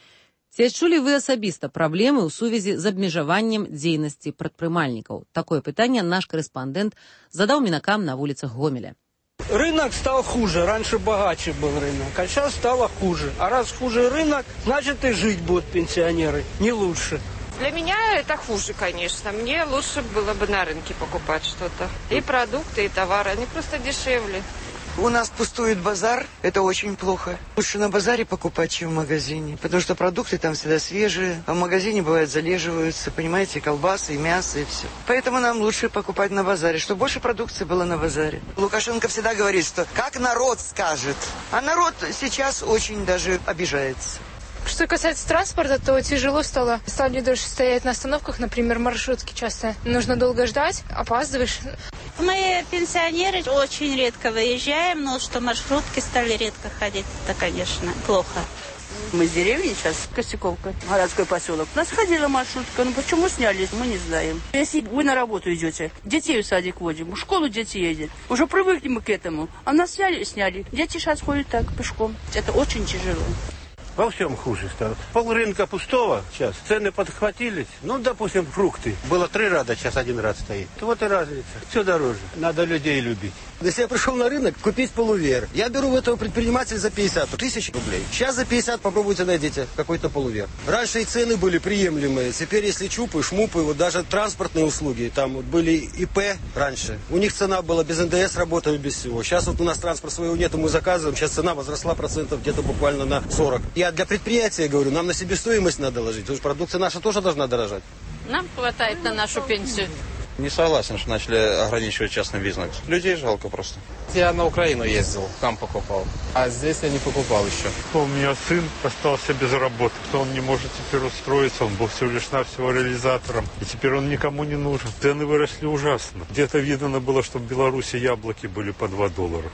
Ці адчулі вы асабіста праблемы ў сувязі з абмежаваннем дзейнасці прадпрымальнікаў? Такое пытанне наш корэспондэнт задаў мінакам на вуліцах Гомеля. Рынок стал хуже. Раньше богаче был рынок, а сейчас стало хуже. А раз хуже рынок, значит и жить будут пенсионеры не лучше. Для меня это хуже, конечно. Мне лучше было бы на рынке покупать что-то. И продукты, и товары. Они просто дешевле. У нас пустует базар, это очень плохо. Лучше на базаре покупать, чем в магазине, потому что продукты там всегда свежие, а в магазине, бывает, залеживаются, понимаете, колбасы, и мясо, и все. Поэтому нам лучше покупать на базаре, чтобы больше продукции было на базаре. Лукашенко всегда говорит, что как народ скажет, а народ сейчас очень даже обижается. Что касается транспорта, то тяжело стало. Стали дольше стоять на остановках, например, маршрутки часто. Нужно долго ждать, опаздываешь. Мы, пенсионеры, очень редко выезжаем, но что маршрутки стали редко ходить, это, конечно, плохо. Мы с деревни сейчас, Костяковка, городской поселок. У нас ходила маршрутка, но почему снялись, мы не знаем. Если вы на работу идете, детей в садик водим, в школу дети едет, уже привыкли мы к этому. А нас сняли, сняли. Дети сейчас ходят так, пешком. Это очень тяжело. Во всем хуже стало. Пол рынка пустого сейчас. Цены подхватились. Ну, допустим, фрукты. Было три ряда, сейчас один ряд стоит. Вот и разница. Все дороже. Надо людей любить. Если я пришел на рынок купить полувер, я беру у этого предпринимателя за пятьдесят тысяч рублей. Сейчас за пятьдесят попробуйте найдите какой-то полувер. Раньше и цены были приемлемые. Теперь, если чупы, шмупы, вот даже транспортные услуги, там вот были ИП раньше. У них цена была без эн дэ эс, работали без всего. Сейчас вот у нас транспорта своего нету, мы заказываем. Сейчас цена возросла процентов где-то буквально на сорок. Я для предприятия говорю, нам на себестоимость надо ложить. Потому что продукция наша тоже должна дорожать. Нам хватает на нашу пенсию. Не согласен, что начали ограничивать частный бизнес. Людей жалко просто. Я на Украину ездил, там покупал. А здесь я не покупал еще. У меня сын остался без работы. Он не может теперь устроиться. Он был всего лишь навсего реализатором. И теперь он никому не нужен. Цены выросли ужасно. Где-то видно было, что в Беларуси яблоки были по два доллара.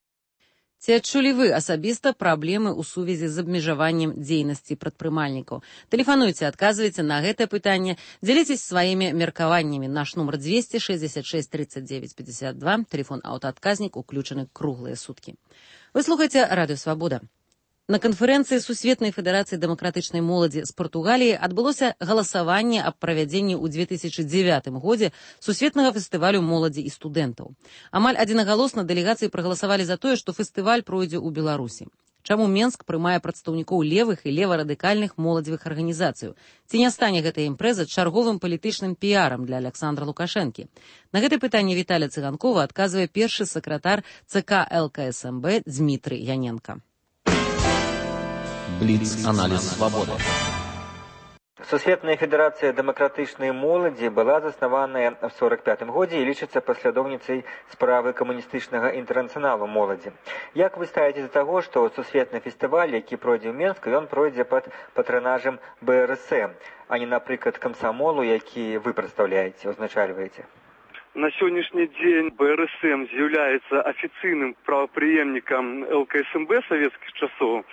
Ці адчулі вы асабіста праблемы ў сувязі з абмежаваннем дзейнасці прадпрымальнікаў? Тэлефануйце, адказвайце на гэтае пытанне, дзяліцесь сваімі меркаваннямі. Наш нумар двести шестьдесят шесть тридцать девять пятьдесят два, тэлефон аўтаадказнік уключаны круглыя суткі. Вы слухаеце Радыё Свабода. На канферэнцыі Сусветнай Федэрацыі дэмакратычнай моладзі з Партугаліі адбылося галасаванне аб правядзенні ў две тысячи девятым годзе сусветнага фестывалю моладзі і студэнтаў. Амаль адзінагалосна дэлегацыі прагаласавалі за тое, што фестываль пройдзе ў Беларусі. чаму Менск прымае прадстаўнікоў левых і леварадыкальных моладзевых арганізацыяў. Ці не стане гэта імпрэза чарговым палітычным піярам для Александра Лукашэнкі? На гэта пытанне Віталя Цыганкова адказвае першы сакратар ЦК ЛКСМБ Дзмітрый Яненка. Бліц-аналіз свабоды. Сусветная федэрацыя дэмакратычнай моладзі была заснаваная в сорок пятым годзе і лічыцца паслядоўніцай справы камуністычнага інтэрнацыяналу моладзі. Як вы ставіце за таго, што сусветны фестываль, які пройдзе ў Менску, ён пройдзе пад патранажам Бэ Эр Эс Эм, а не, напрыклад, камсамолу, які вы прадстаўляеце, узначальваеце? На сённяшні дзень Бэ Эр Эс Эм з'яўляецца афіцыйным правапрыемнікам Эл Ка Эс Эм Бэ савецкіх часоў.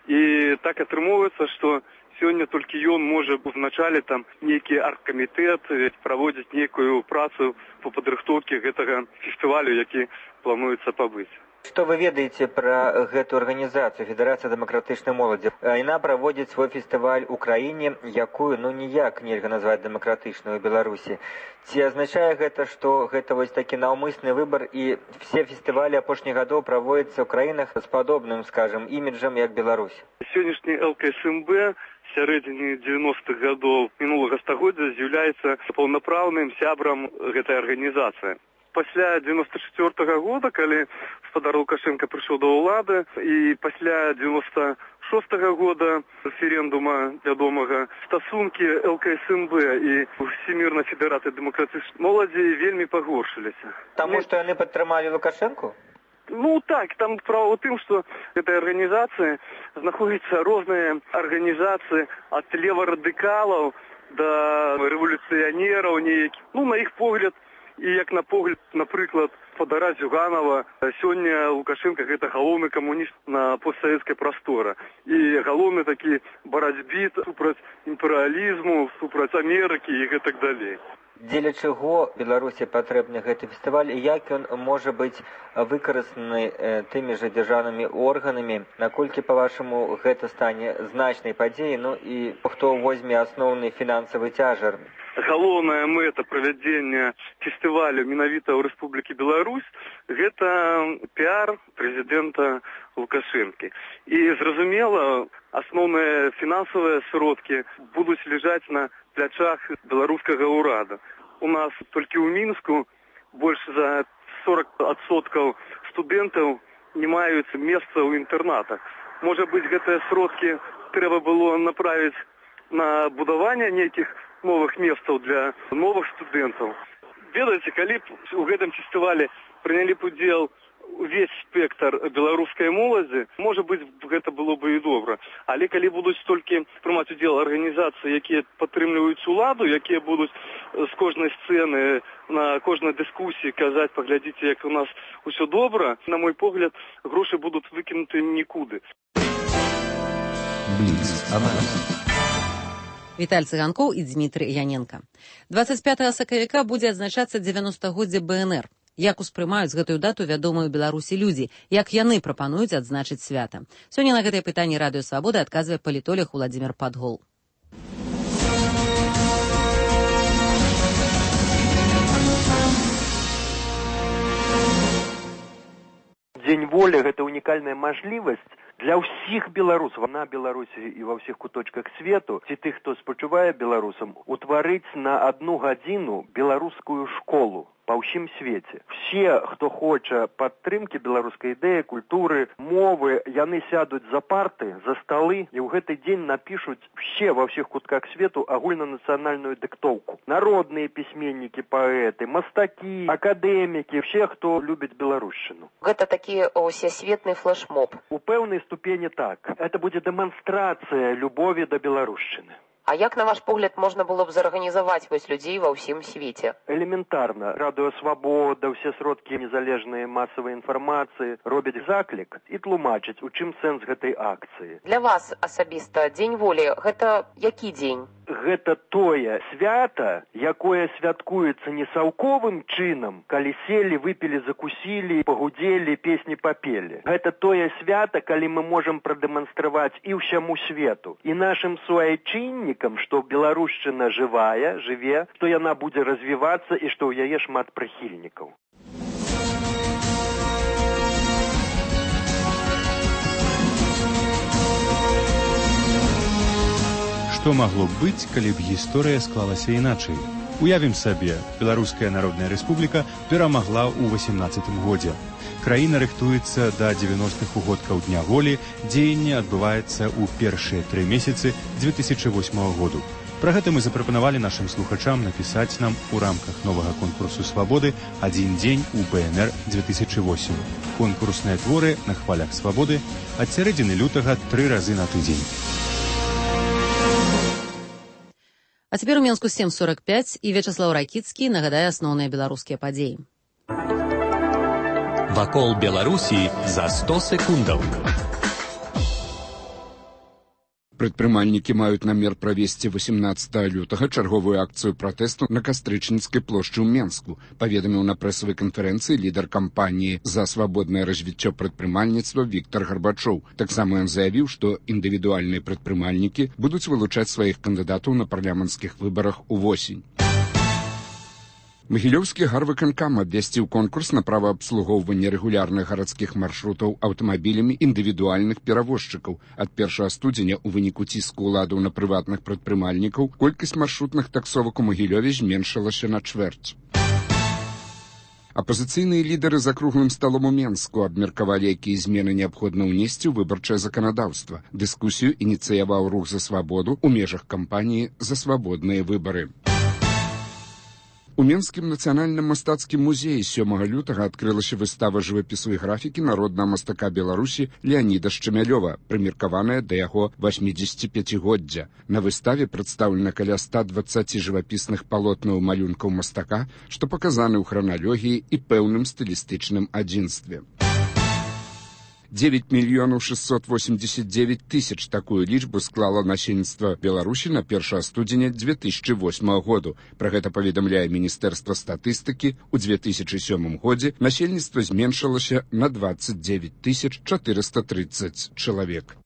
І так атрымоўваецца, што сёння толькі ён можа узначаліць там нейкі аргкамітэт, праводзіць нейкую працу па падрыхтоўкі гэтага фестывалю, які плануецца пабыць. Што вы ведаеце пра гэту арганізацыю, Федэрацыя дэмакратычнай моладзі? Яна праводзіць свой фестываль у краіне, якую ну ніяк нельга назваць дэмакратычнай у Беларусі. Ці азначае гэта, што гэта вось такі наўмысны выбар і все фестывалі апошніх гадоў праводзяцца ў краінах з падобным, скажам, іміджам, як Беларусь? Сённяшні Эл Ка Эс Эм Бэ сярэдзіне дзевяностых гадоў мінулага стагоддзя з'яўляецца паўнапраўным сябрам гэтай арганізацыі. Пасля дзевяносто чацвёртага года, калі гаспадар Лукашенко прыйшоў да ўлады, і пасля дзевяносто шостага года рэферэндума вядомага, стасункі Эл Ка Эс Эм Бэ і Всемірнай федэрацыі дэмакратычнай моладзі вельмі пагоршыліся. Таму што яны падтрымалі Лукашэнку? Ну так, там справа ў тым, што гэтай арганізацыі знаходзяцца розныя арганізацыі ад леварадыкалаў да рэвалюцыянераў нейкіх. Ну, на іх погляд, і як на погляд, напрыклад, Фадара Зюганова, сёння Лукашенко гэта галоўны камуніст на постсавецкай прасторы. І галоўны такі барацьбіт супраць імперыялізму, супраць Амерыкі і гэтак далей. Дзеля чаго Беларусі патрэбны гэты фестываль і як ён можа быць выкарыстаны э, тымі жа дзяржаўнымі органамі? Наколькі, па-вашаму, гэта стане значнай падзеяй, ну і хто возьме асноўны фінансавы цяжар? Галоўная мэта правядзення фестывалю менавіта ў Рэспублікі Беларусь гэта піар прэзідэнта Лукашэнкі. І, зразумела, асноўныя фінансавыя сродкі будуць ляжаць на плячах беларускага ўрада. У нас толькі ў Мінску больш за сорок адсоткаў студэнтаў не маюць месца ў інтэрнатах. Можа быць, гэтыя сродкі трэба было направіць на будаванне нейкіх новых месцаў для новых студэнтаў. Ведаеце, калі б у гэтым фестывалі прынялі б удзел увесь спектр беларускай моладзі, можа быць, гэта было бы і добра. Але калі будуць толькі прымаць удзел арганізацыі, якія падтрымліваюць уладу, якія будуць з кожнай сцэны, на кожнай дыскусіі казаць, паглядзіце, як у нас усё добра, на мой погляд, грошы будуць выкінуты нікуды. Віталь Цыганкоў і Дзмітрый Яненка. дваццаць пятага сакавіка будзе адзначацца дзевяностагоддзе Бэ Эн Эр. Як успрымаюць гэтую дату вядомыя ў Беларусі людзі, як яны прапануюць адзначыць свята? Сёння на гэтае пытанне Радыё Свабода адказвае палітолог Уладзімір Падгол. Дзень волі – гэта унікальная мажлівасць для ўсіх беларусаў на Беларусі і ва ўсіх куточках свету, ці тых, хто спачувае беларусам, утварыць на одну гадзіну беларускую школу па ўсім свеце. Все, хто хоча падтрымкі беларускай ідэі, культуры, мовы, яны сядуць за парты, за сталы і ў гэты дзень напішуць все ва ўсіх кутках свету агульнанацыянальную дыктоўку. Народныя пісьменнікі, паэты, мастакі, акадэмікі, все, хто любіць беларушчыну. Гэта такі усесветны флешмоб. У пэўнай ступені так. Это будзе дэманстрацыя любові да беларушчыны. А як, на ваш погляд, можна было б зарганізаваць вось людзей ва ўсім свеце? Элементарна. Радыё Свабода, ўсе сродкі незалежнай масавай інфармацыі робяць заклік і тлумачаць, у чым сэнс гэтай акцыі. Для вас асабіста дзень волі – гэта які дзень? Гэта тое свята, якое святкуецца не саўковым чынам, калі селі, выпілі, закусілі, пагудзелі, песні папелі. Гэта тое свята, калі мы можам прадэманстраваць і ўсяму свету, і нашым суайчыннікам, што беларушчына жывая, жыве, што яна будзе развівацца і што ў яе шмат прыхільнікаў. Што магло б быць, калі б гісторыя склалася іначай? Уявім сабе, Беларуская Народная Рэспубліка перамагла ў васемнаццатым годзе. Краіна рыхтуецца да дзевяностых угодкаў Дня волі, дзеянне адбываецца ў першыя тры месяцы дзве тысячы восьмага году. Пра гэта мы запрапанавалі нашым слухачам напісаць нам у рамках новага конкурсу «Свабоды» «Адзін дзень у БНР две тысячи восемь». Конкурсныя творы на хвалях свабоды ад сярэдзіны лютага тры разы на тыдзень. А цяпер у Менску сем сорок пять і Вячаслаў Ракіцкі нагадае асноўныя беларускія падзеі. Вакол Беларусі за сто секундаў. Прадпрымальнікі маюць намер правесці васемнаццатага лютага чарговую акцыю пратэсту на Кастрычніцкай плошчы ў Менску, паведаміў на прэсавай канферэнцыі лідар кампаніі «За свабоднае развіццё прадпрымальніцтва» Віктар Гарбачоў. Таксама ён заявіў, што індывідуальныя прадпрымальнікі будуць вылучаць сваіх кандыдатаў на парламенцкіх выбарах увосень. Магілёўскі гарвыканкам абвясціў конкурс на праваабслугоўванне рэгулярных гарадскіх маршрутаў аўтамабілямі індывідуальных перавозчыкаў. Ад першага студзеня ў выніку ціску ўладаў на прыватных прадпрымальнікаў колькасць маршрутных таксовак у Магілёве зменшылася на чвэрць. Апазіцыйныя лідары за круглым сталом у Менску абмеркавалі, якія змены неабходна ўнесці ў выбарчае заканадаўства. Дыскусію ініцыяваў рух за свабоду ў межах кампаніі «За свабодныя выбары». У Менскім нацыянальным мастацкім музеі сёмага лютага адкрылася выстава жывапісу і графікі народнага мастака Беларусі Леаніда Шчамялёва, прымеркаваная да яго восьмідзесяціпяцігоддзя. На выставе прадстаўлена каля ста дваццаці жывапісных палотнаў малюнкаў мастака, што паказаны ў храналогіі і пэўным стылістычным адзінстве. девять мільёнаў шестьсот восемьдесят девять тысяч такую лічбу склала насельніцтва Беларусі на першага студзеня две тысячи восьмага году. Пра гэта паведамляе Міністэрства статыстыкі. У две тысячи сёмым годзе насельніцтва зменшылася на двадцать девять тысяч четыреста тридцать чалавек.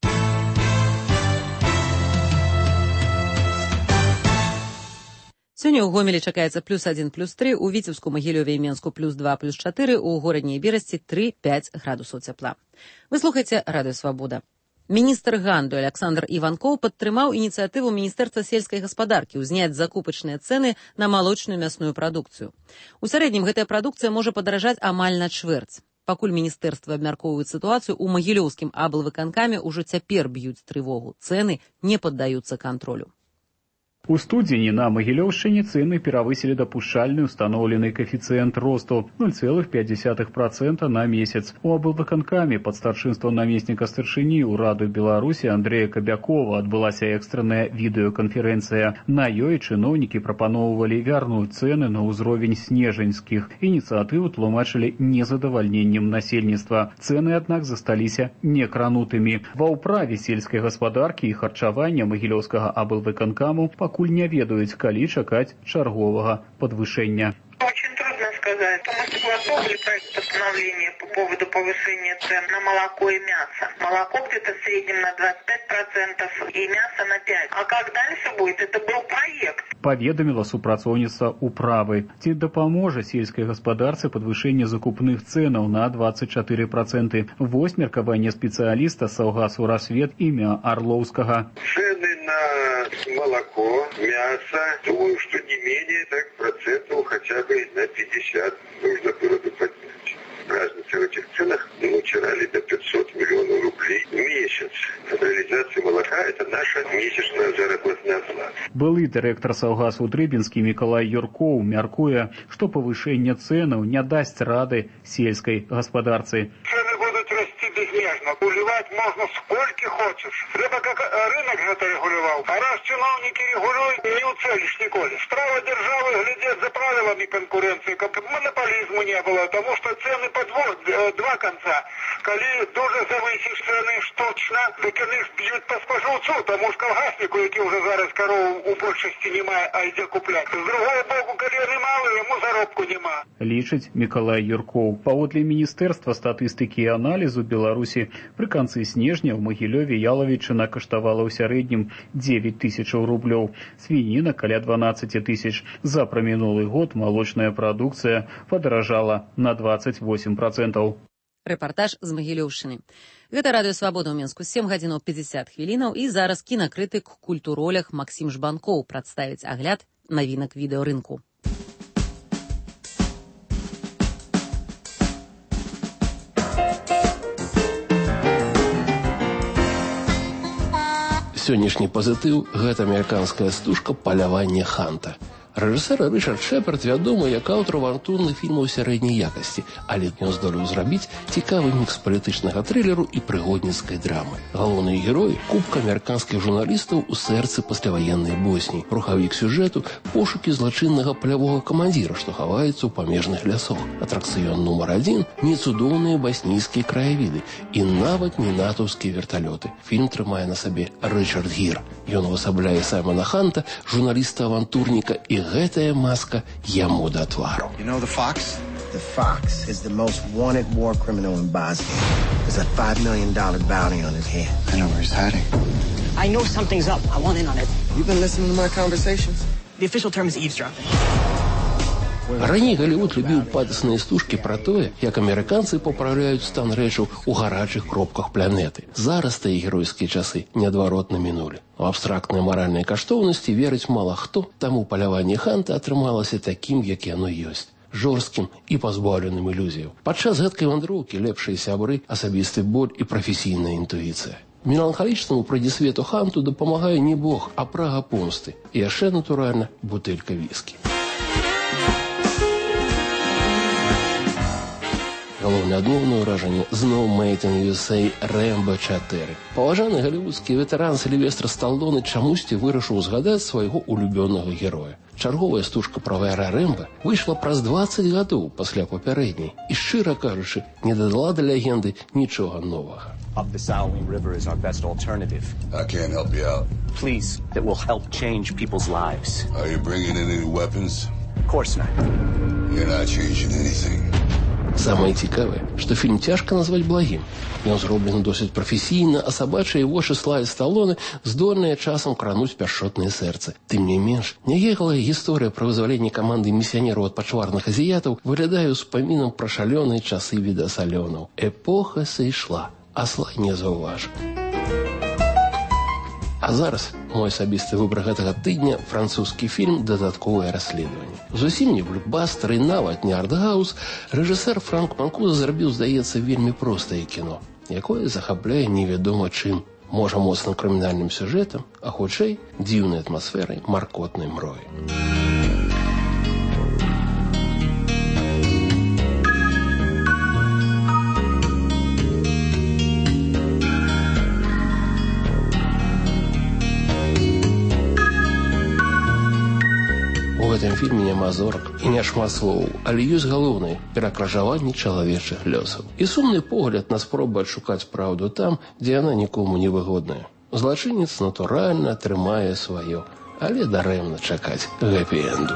Сёння ў Гомелі чакаецца плюс адзін, плюс тры, у Віцебску, Магілёве і Менску плюс два, плюс чатыры, у горадні і Берасці тры пяць градусаў цяпла. Вы слухаеце радыё «Свабода». Міністр гандлю Александр Іванкоў падтрымаў ініцыятыву Міністэрства сельскай гаспадаркі ўзняць закупачныя цэны на малочную мясную прадукцыю. У сярэднім гэтая прадукцыя можа падаражаць амаль на чвэрць. Пакуль міністэрства абмяркоўваюць сітуацыю, у Магілёўскім аблвыканкаме ўжо цяпер б'юць трывогу. Цэны не паддаюцца кантролю. У студзені на Магілёўшчыне цэны перавысілі дапушчальны устаноўлены каэфіцыент росту нуль цэлых пяць дзесятых працэнта на месяц. У аблвыканкаме пад старшынствам намесніка старшыні ўраду Беларусі Андрэя Кабякова адбылася экстранная відэаканферэнцыя. На ёй чыноўнікі прапаноўвалі вярнуць цэны на ўзровень снежаньскіх. Ініцыятыву тлумачылі незадавальненнем насельніцтва. Цэны, аднак, засталіся некранутымі. Ва ўправе сельскай гаспадаркі і харчавання Магілёўскага аблвыканкаму пакуль не ведаюць, калі чакаць чарговага падвышэння. Очень трудно сказать, потому что готовили проект постановления по поводу повышения цен на молоко и мясо. Молоко где-то в среднем на двадцать пять процентов и мясо на пять процентов. А как дальше будет? Это был проект. Паведаміла супрацоўніца ўправы. Ці дапаможа сельскай гаспадарцы падвышэнне закупных цэнаў на двадцать четыре процента. Вось меркаванне спецыяліста Саўгасу Расвет імя Арлоўскага. Цены на молоко, мясо, думаю, что не менее так процентов хотя бы на пятьдесят нужно было бы поднять. Разница в этих ценах вчерали до пятьсот миллионов рублей в месяц. Реализация молока – это наша месячная заработная плата. Былы дырэктар Саўгасу Дрыбінскі Мікалай Юркоў мяркуе, што павышэнне цэнаў не дасць рады сельскай гаспадарцы. Цены будут расти безмежно. Уливать можно сколько хочешь. Треба как рынок это регулировал. А раз чиновники регулируют, не уцелишь николи. Справа державы глядят за правилами конкуренции, как монополизму не было, потому что цены подвод два конца. Коли дуже завысишь цены штучно, так они бьют по споживцу, тому ж колгаснику, який уже зараз корову у большости немає, а йде куплять. З другого боку, коли вони мало, йому заробку нема. Лічыць Мікалай Юркоў. Паводле Міністэрства статыстыкі і аналізу Беларусі, пры канцы снежня ў Магілёве ялавічына каштавала ў сярэднім дзевяць тысячаў рублёў, свініна каля дванаццаць тысяч. За прамінулы год малочная прадукцыя падаражала на двадцать восемь процентов. Рэпартаж з Магілёўшчыны. Гэта радыё Свабода ў Мінску, сем гадзінаў пятьдесят хвілінаў, і зараз кінакрытык, культуролях Максім Жбанкоў прадставіць агляд навінак відэорынку. Сённяшні пазітыў – гэта амерыканская стужка «Паляванне Ханта». Рэжысэр Рычард Шэпард вядомы як аўтар авантурных фільмаў сярэдняй якасці, але ён здолеў зрабіць цікавы мікс палітычнага трылеру і прыгодніцкай драмы. Галоўныя героі – купка амерыканскіх журналістаў у сэрцы пасляваеннай Босніі. Рухавік сюжэту – пошукі злачыннага палявога камандзіра, што хаваецца ў памежных лясах. Атракцыён нумар адзін – не цудоўныя баснійскія краявіды і нават не натаўскія верталёты. Фільм трымае на сабе Рычард Гір. Ён увасабляе Саймона Ханта, журналіста-авантурніка, і гэтая маска яму да твару. You know the Fox? The Fox is the most wanted war criminal in Bosnia. There's a five million dollar bounty on his head. I know where he's hiding. I know something's up. I want in on it. You've been listening to my conversations? The official term is eavesdropping. Раней Галівуд любіў патасныя стужкі пра тое, як амерыканцы папраўляюць стан рэчаў у гарачых кропках планеты. Зараз тыя геройскія часы неадваротна мінулі. У абстрактныя маральныя каштоўнасці верыць мала хто, таму «Паляванне Ханта» атрымалася такім, як яно ёсць. Жорсткім і пазбаўленым ілюзіяў. Падчас гэткай вандроўкі лепшыя сябры, асабісты боль і прафесійная інтуіцыя. Меланхалічнаму прыдзісвету Ханту дапамагае не Бог, а прага помсты. І яшчэ, натуральна, бутэлька віскі. Галоўнае адмоўнае ўражанне зноў «Made in ю эс эй» «Рэмбо чатыры». Паважаны галівудскі ветэран Сільвестр Сталлоне чамусьці вырашыў згадаць свайго улюбёнага героя. Чарговая стужка пра ваяра Рэмба выйшла праз дваццаць гадоў пасля папярэдняй і, шчыра кажучы, не дадала да легенды нічога новага. Up the Salween River is our best alternative. I can't help you out. Please, that will help change people's lives. Are you bringing in any weapons? Of course not. You're not changing anything. Самае цікавае, што фільм цяжка назваць благім. Ён зроблены досыць прафесійна, а сабачыя вочы Славы Сталлоне здольныя часам крануць пяшчотныя сэрцы. Тым не менш, няеглая гісторыя пра вызваленне каманды місіянераў ад пачварных азіятаў выглядае ўспамінам пра шалёныя часы відэасалёнаў. Эпоха сышла, а слай не заўважыў. А зараз мой асабісты выбар гэтага тыдня – французскі фільм «Дадатковае расследаванне». Зусім не блокбастер і нават не артхаус, рэжысэр Франк Манкуза зрабіў, здаецца, вельмі простае кіно, якое захапляе невядома чым. Можа, моцным крымінальным сюжэтам, а хутчэй дзіўнай атмасферай маркотнай мроі. У гэтым фільме няма зорак і няшмат словаў, але ёсць галоўнае – перакрыжаванне чалавечых лёсаў. І сумны погляд на спробы адшукаць праўду там, дзе яна нікому не выгодная. Злачынец, натуральна, атрымае сваё, але дарэмна чакаць гэпі-энду.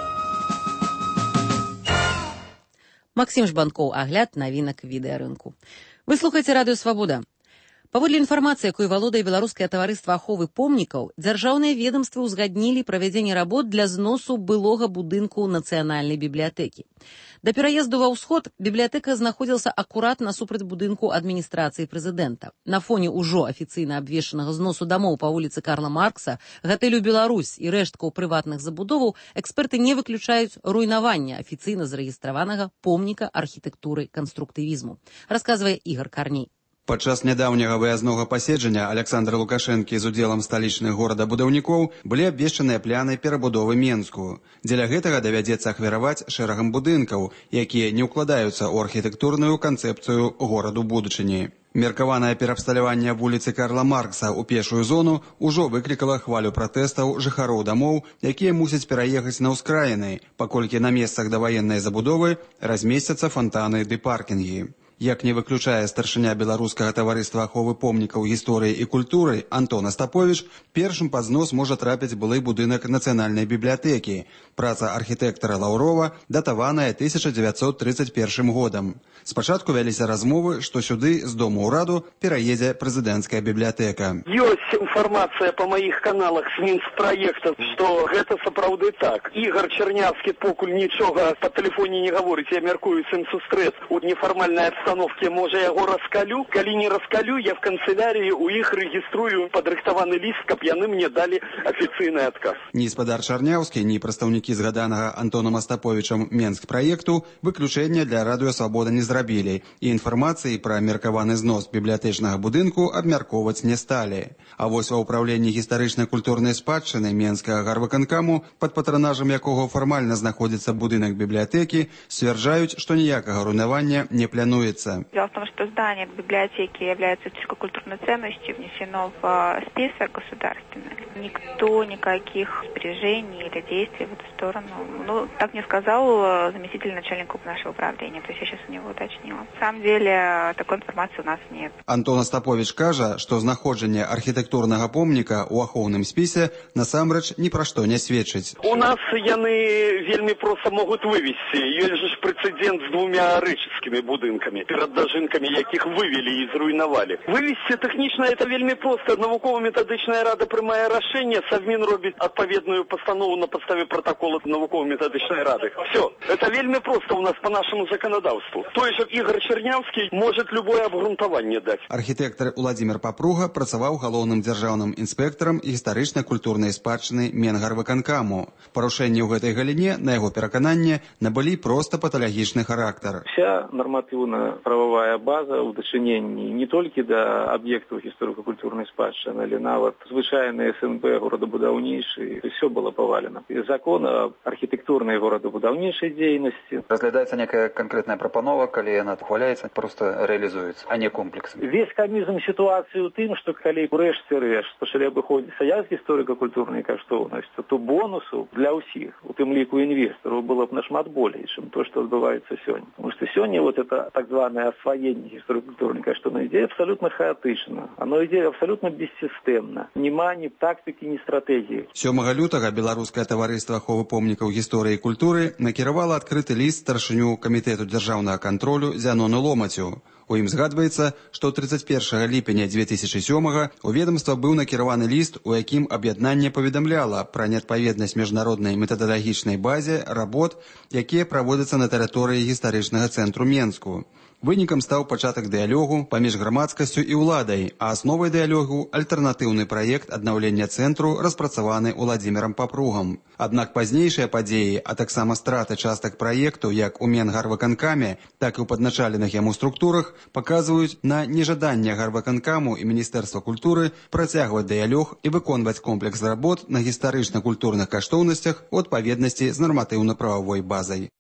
Максім Жбанкоў, агляд навінак відэарынку. Вы слухаеце радыё «Свабода». Паводле інфармацыі, якой валодае беларускае таварыства аховы помнікаў, дзяржаўныя ведомствы ўзгаднілі правядзенне работ для зносу былога будынку нацыянальнай бібліятэкі. Да пераезду ва ўсход бібліятэка знаходзілася акурат насупраць будынку адміністрацыі прэзідэнта. На фоне ўжо афіцыйна абвешчанага зносу дамоў па вуліцы Карла Маркса, гатэлю «Беларусь» і рэшткаў прыватных забудоваў эксперты не выключаюць руйнавання афіцыйна зарэгістраванага помніка архітэктуры канструктывізму, расказвае Ігор Карней. Падчас нядаўняга выязнога паседжання Александра Лукашэнкі з удзелам сталічных горадабудаўнікоў былі абвешчаныя пляны перабудовы Менску. Дзеля гэтага давядзецца ахвяраваць шэрагам будынкаў, якія не ўкладаюцца ў архітэктурную канцэпцыю гораду будучыні. Меркаванае пераабсталяванне вуліцы Карла Маркса ў пешую зону ўжо выклікала хвалю пратэстаў жыхароў дамоў, якія мусяць пераехаць на ўскраіны, паколькі на месцах даваеннай забудовы размесцяцца фонтаны ды паркінгі. Як не выключае старшыня беларускага таварыства аховы помнікаў гісторыі і культуры Антон Астаповіч, першым пад знос можа трапіць былы будынак нацыянальнай бібліятэкі. Праца архітэктара Лаўрова датаваная тысяча дзевяцьсот трыццаць першым годам. Спачатку вяліся размовы, што сюды з дому ўраду пераедзе прэзідэнцкая бібліятэка. Ёсць інфармацыя па маіх каналах з Мінспраекта, што гэта сапраўды так. Ігор Чарнявскі покуль нічога па тэлефоне не гаворыць, я мяркую, сын сустрэц у нефармальнай абставе установке, можа яго раскалю. Калі не раскалю, я в канцелярии у іх рэгіструю падрыхтаваны ліст, каб яны мне далі афіцыйны адказ. Ні спадар Чарняўскі, ні прадстаўнікі згаданага Антонам Астаповічам Менск праекту выключэння для Радыё Свабода не зрабілі, і інфармацыі пра меркаваны знос бібліятэчнага будынку абмяркоўваць не сталі. А вось ва ўпраўленні гістарычнай культурнай спадчыны Менскага гарвыканкаму, пад патранажам якога фармальна знаходзіцца будынак бібліятэкі, сцвярджаюць, што ніякага руйнавання не плануецца. Дело в том, что здание библиотеки является историко-культурной ценностью, внесено в список государственный. Никто никаких сбережений или действий в эту сторону. Ну, так мне сказал заместитель начальника нашего управления. То есть я сейчас у него уточнила. На самом деле, такой информации у нас нет. Антон Астапович кажа, што знаходжанне архітэктурнага помніка ў ахоўным спісе насамрэч ні пра што не сведчыць. У нас яны вельмі проста могуць вывесці. Ёсць же прецедент з двумя рэчыцкімі будынкамі, перад дажынкамі якіх вывели і зруйнавалі. Вывесці тэхнічна это вельмі проста. Навукова-метадычная рада прымае рашэнне, Совмін робіць адпаведную пастанову на падставе протокола навукова-метадычнай рады. Все. Это вельмі проста у нас по нашему законодавству. Той же Ігор Чернявский может любое обґрунтаванне даць. Архітэктар Уладзімир Папруга працаваў галоўным дзяржаўным інспектарам гістарычна-культурнай спадчыны Менгарвыканкаму. Парушэнні ў гэтай галіне, на яго перакананне, набылі проста паталагічны характар. Вся нормативно-правовая база ў дачыненні не толькі да аб'ектаў гісторыка-культурнай спадчыны, але нават звычайныя СНП горадабудаўнейшыя, все было павалена. І закон об архітэктурнай горадабудаўнейшай дзейнасці. Разглядаецца некая конкретная прапанова, калі яна ухваляецца, просто реалізуецца, а не комплексна. Весь камізм сітуацыі ў тым, што калі рэшце рэшт пачалі абыходзіцца як гісторыка-культурнай каштоўнасці, то бонусу для ўсіх, у тым ліку інвестараў, было б нашмат болей, чым то, што адбываецца сёння. Потому что сегодня вот это так званое освоение историко-культурной каштоўнай идея абсолютно хаотично. Оно идея абсолютно бессистемна. Нема ні тактики, ні стратегии. сёмага лютага Беларускае таварыства аховы помнікаў гісторыі і культуры накіравала адкрыты ліст старшыню камітэту дзяржаўнага кантролю Зянону Ломацю. У ім згадваецца, што тридцать первого ліпеня две тысячи сёмага у ведомства быў накіраваны ліст, у якім аб'яднанне паведамляла пра неадпаведнасць міжнароднай метадалагічнай базе работ, якія праводзяцца на тэрыторыі гістарычнага цэнтру Менску. Вынікам стаў пачатак дыялогу паміж грамадскасцю і ўладай, а асновай дыялогу альтэрнатыўны праект аднаўлення цэнтру, распрацаваны Уладзімірам Папругам. Аднак пазнейшыя падзеі, а таксама страты частак праекту як у Менгарвыканкаме, так і ў падначаленых яму структурах, паказваюць на нежаданне гарвыканкаму і Міністэрства культуры працягваць дыялог і выконваць комплекс работ на гістарычна-культурных каштоўнасцях у адпаведнасці з нарматыўна-прававой базай.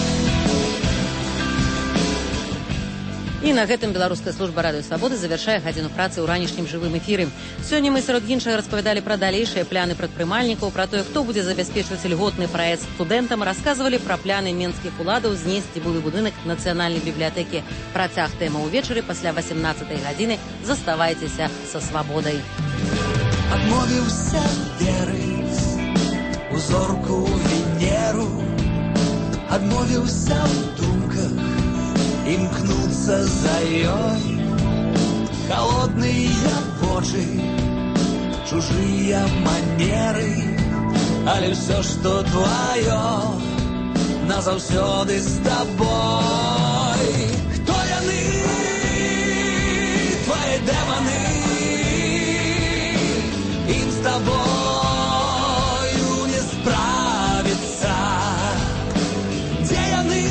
І на гэтым беларуская служба Радыё Свабоды завяршае гадзіну працы ў ранішнім жывым эфіры. Сёння мы сярод іншага распавядалі пра далейшыя пляны прадпрымальнікаў, пра тое, хто будзе забяспечваць льготны праезд студэнтам, расказвалі пра пляны менскіх уладаў знесці былы будынак нацыянальнай бібліятэкі. Працяг тэма ўвечары пасля восемнадцатай гадзіны. Заставайцеся са свабодай. Адмовіўся верыць у зорку Венеру, адмовіўся ў думках імкнуцца за ёй. Холодныя вочы, чужыя манеры, але ўсё, што тваё, назаўсёды з табой. Хто яны? Твае дэманы, ім з табою не справіцца. Дзе яны?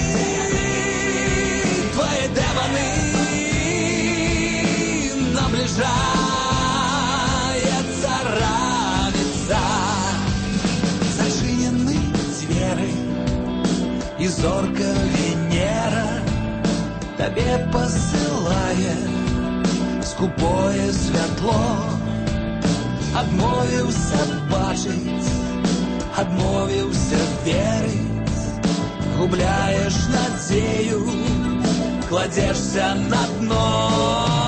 Наближается раница, зачинены двери, и зорка Венера тебе посылает скупое святло. Адмовіўся бачыць, адмовіўся верыць, губляешь надзею, кладзешся на дно.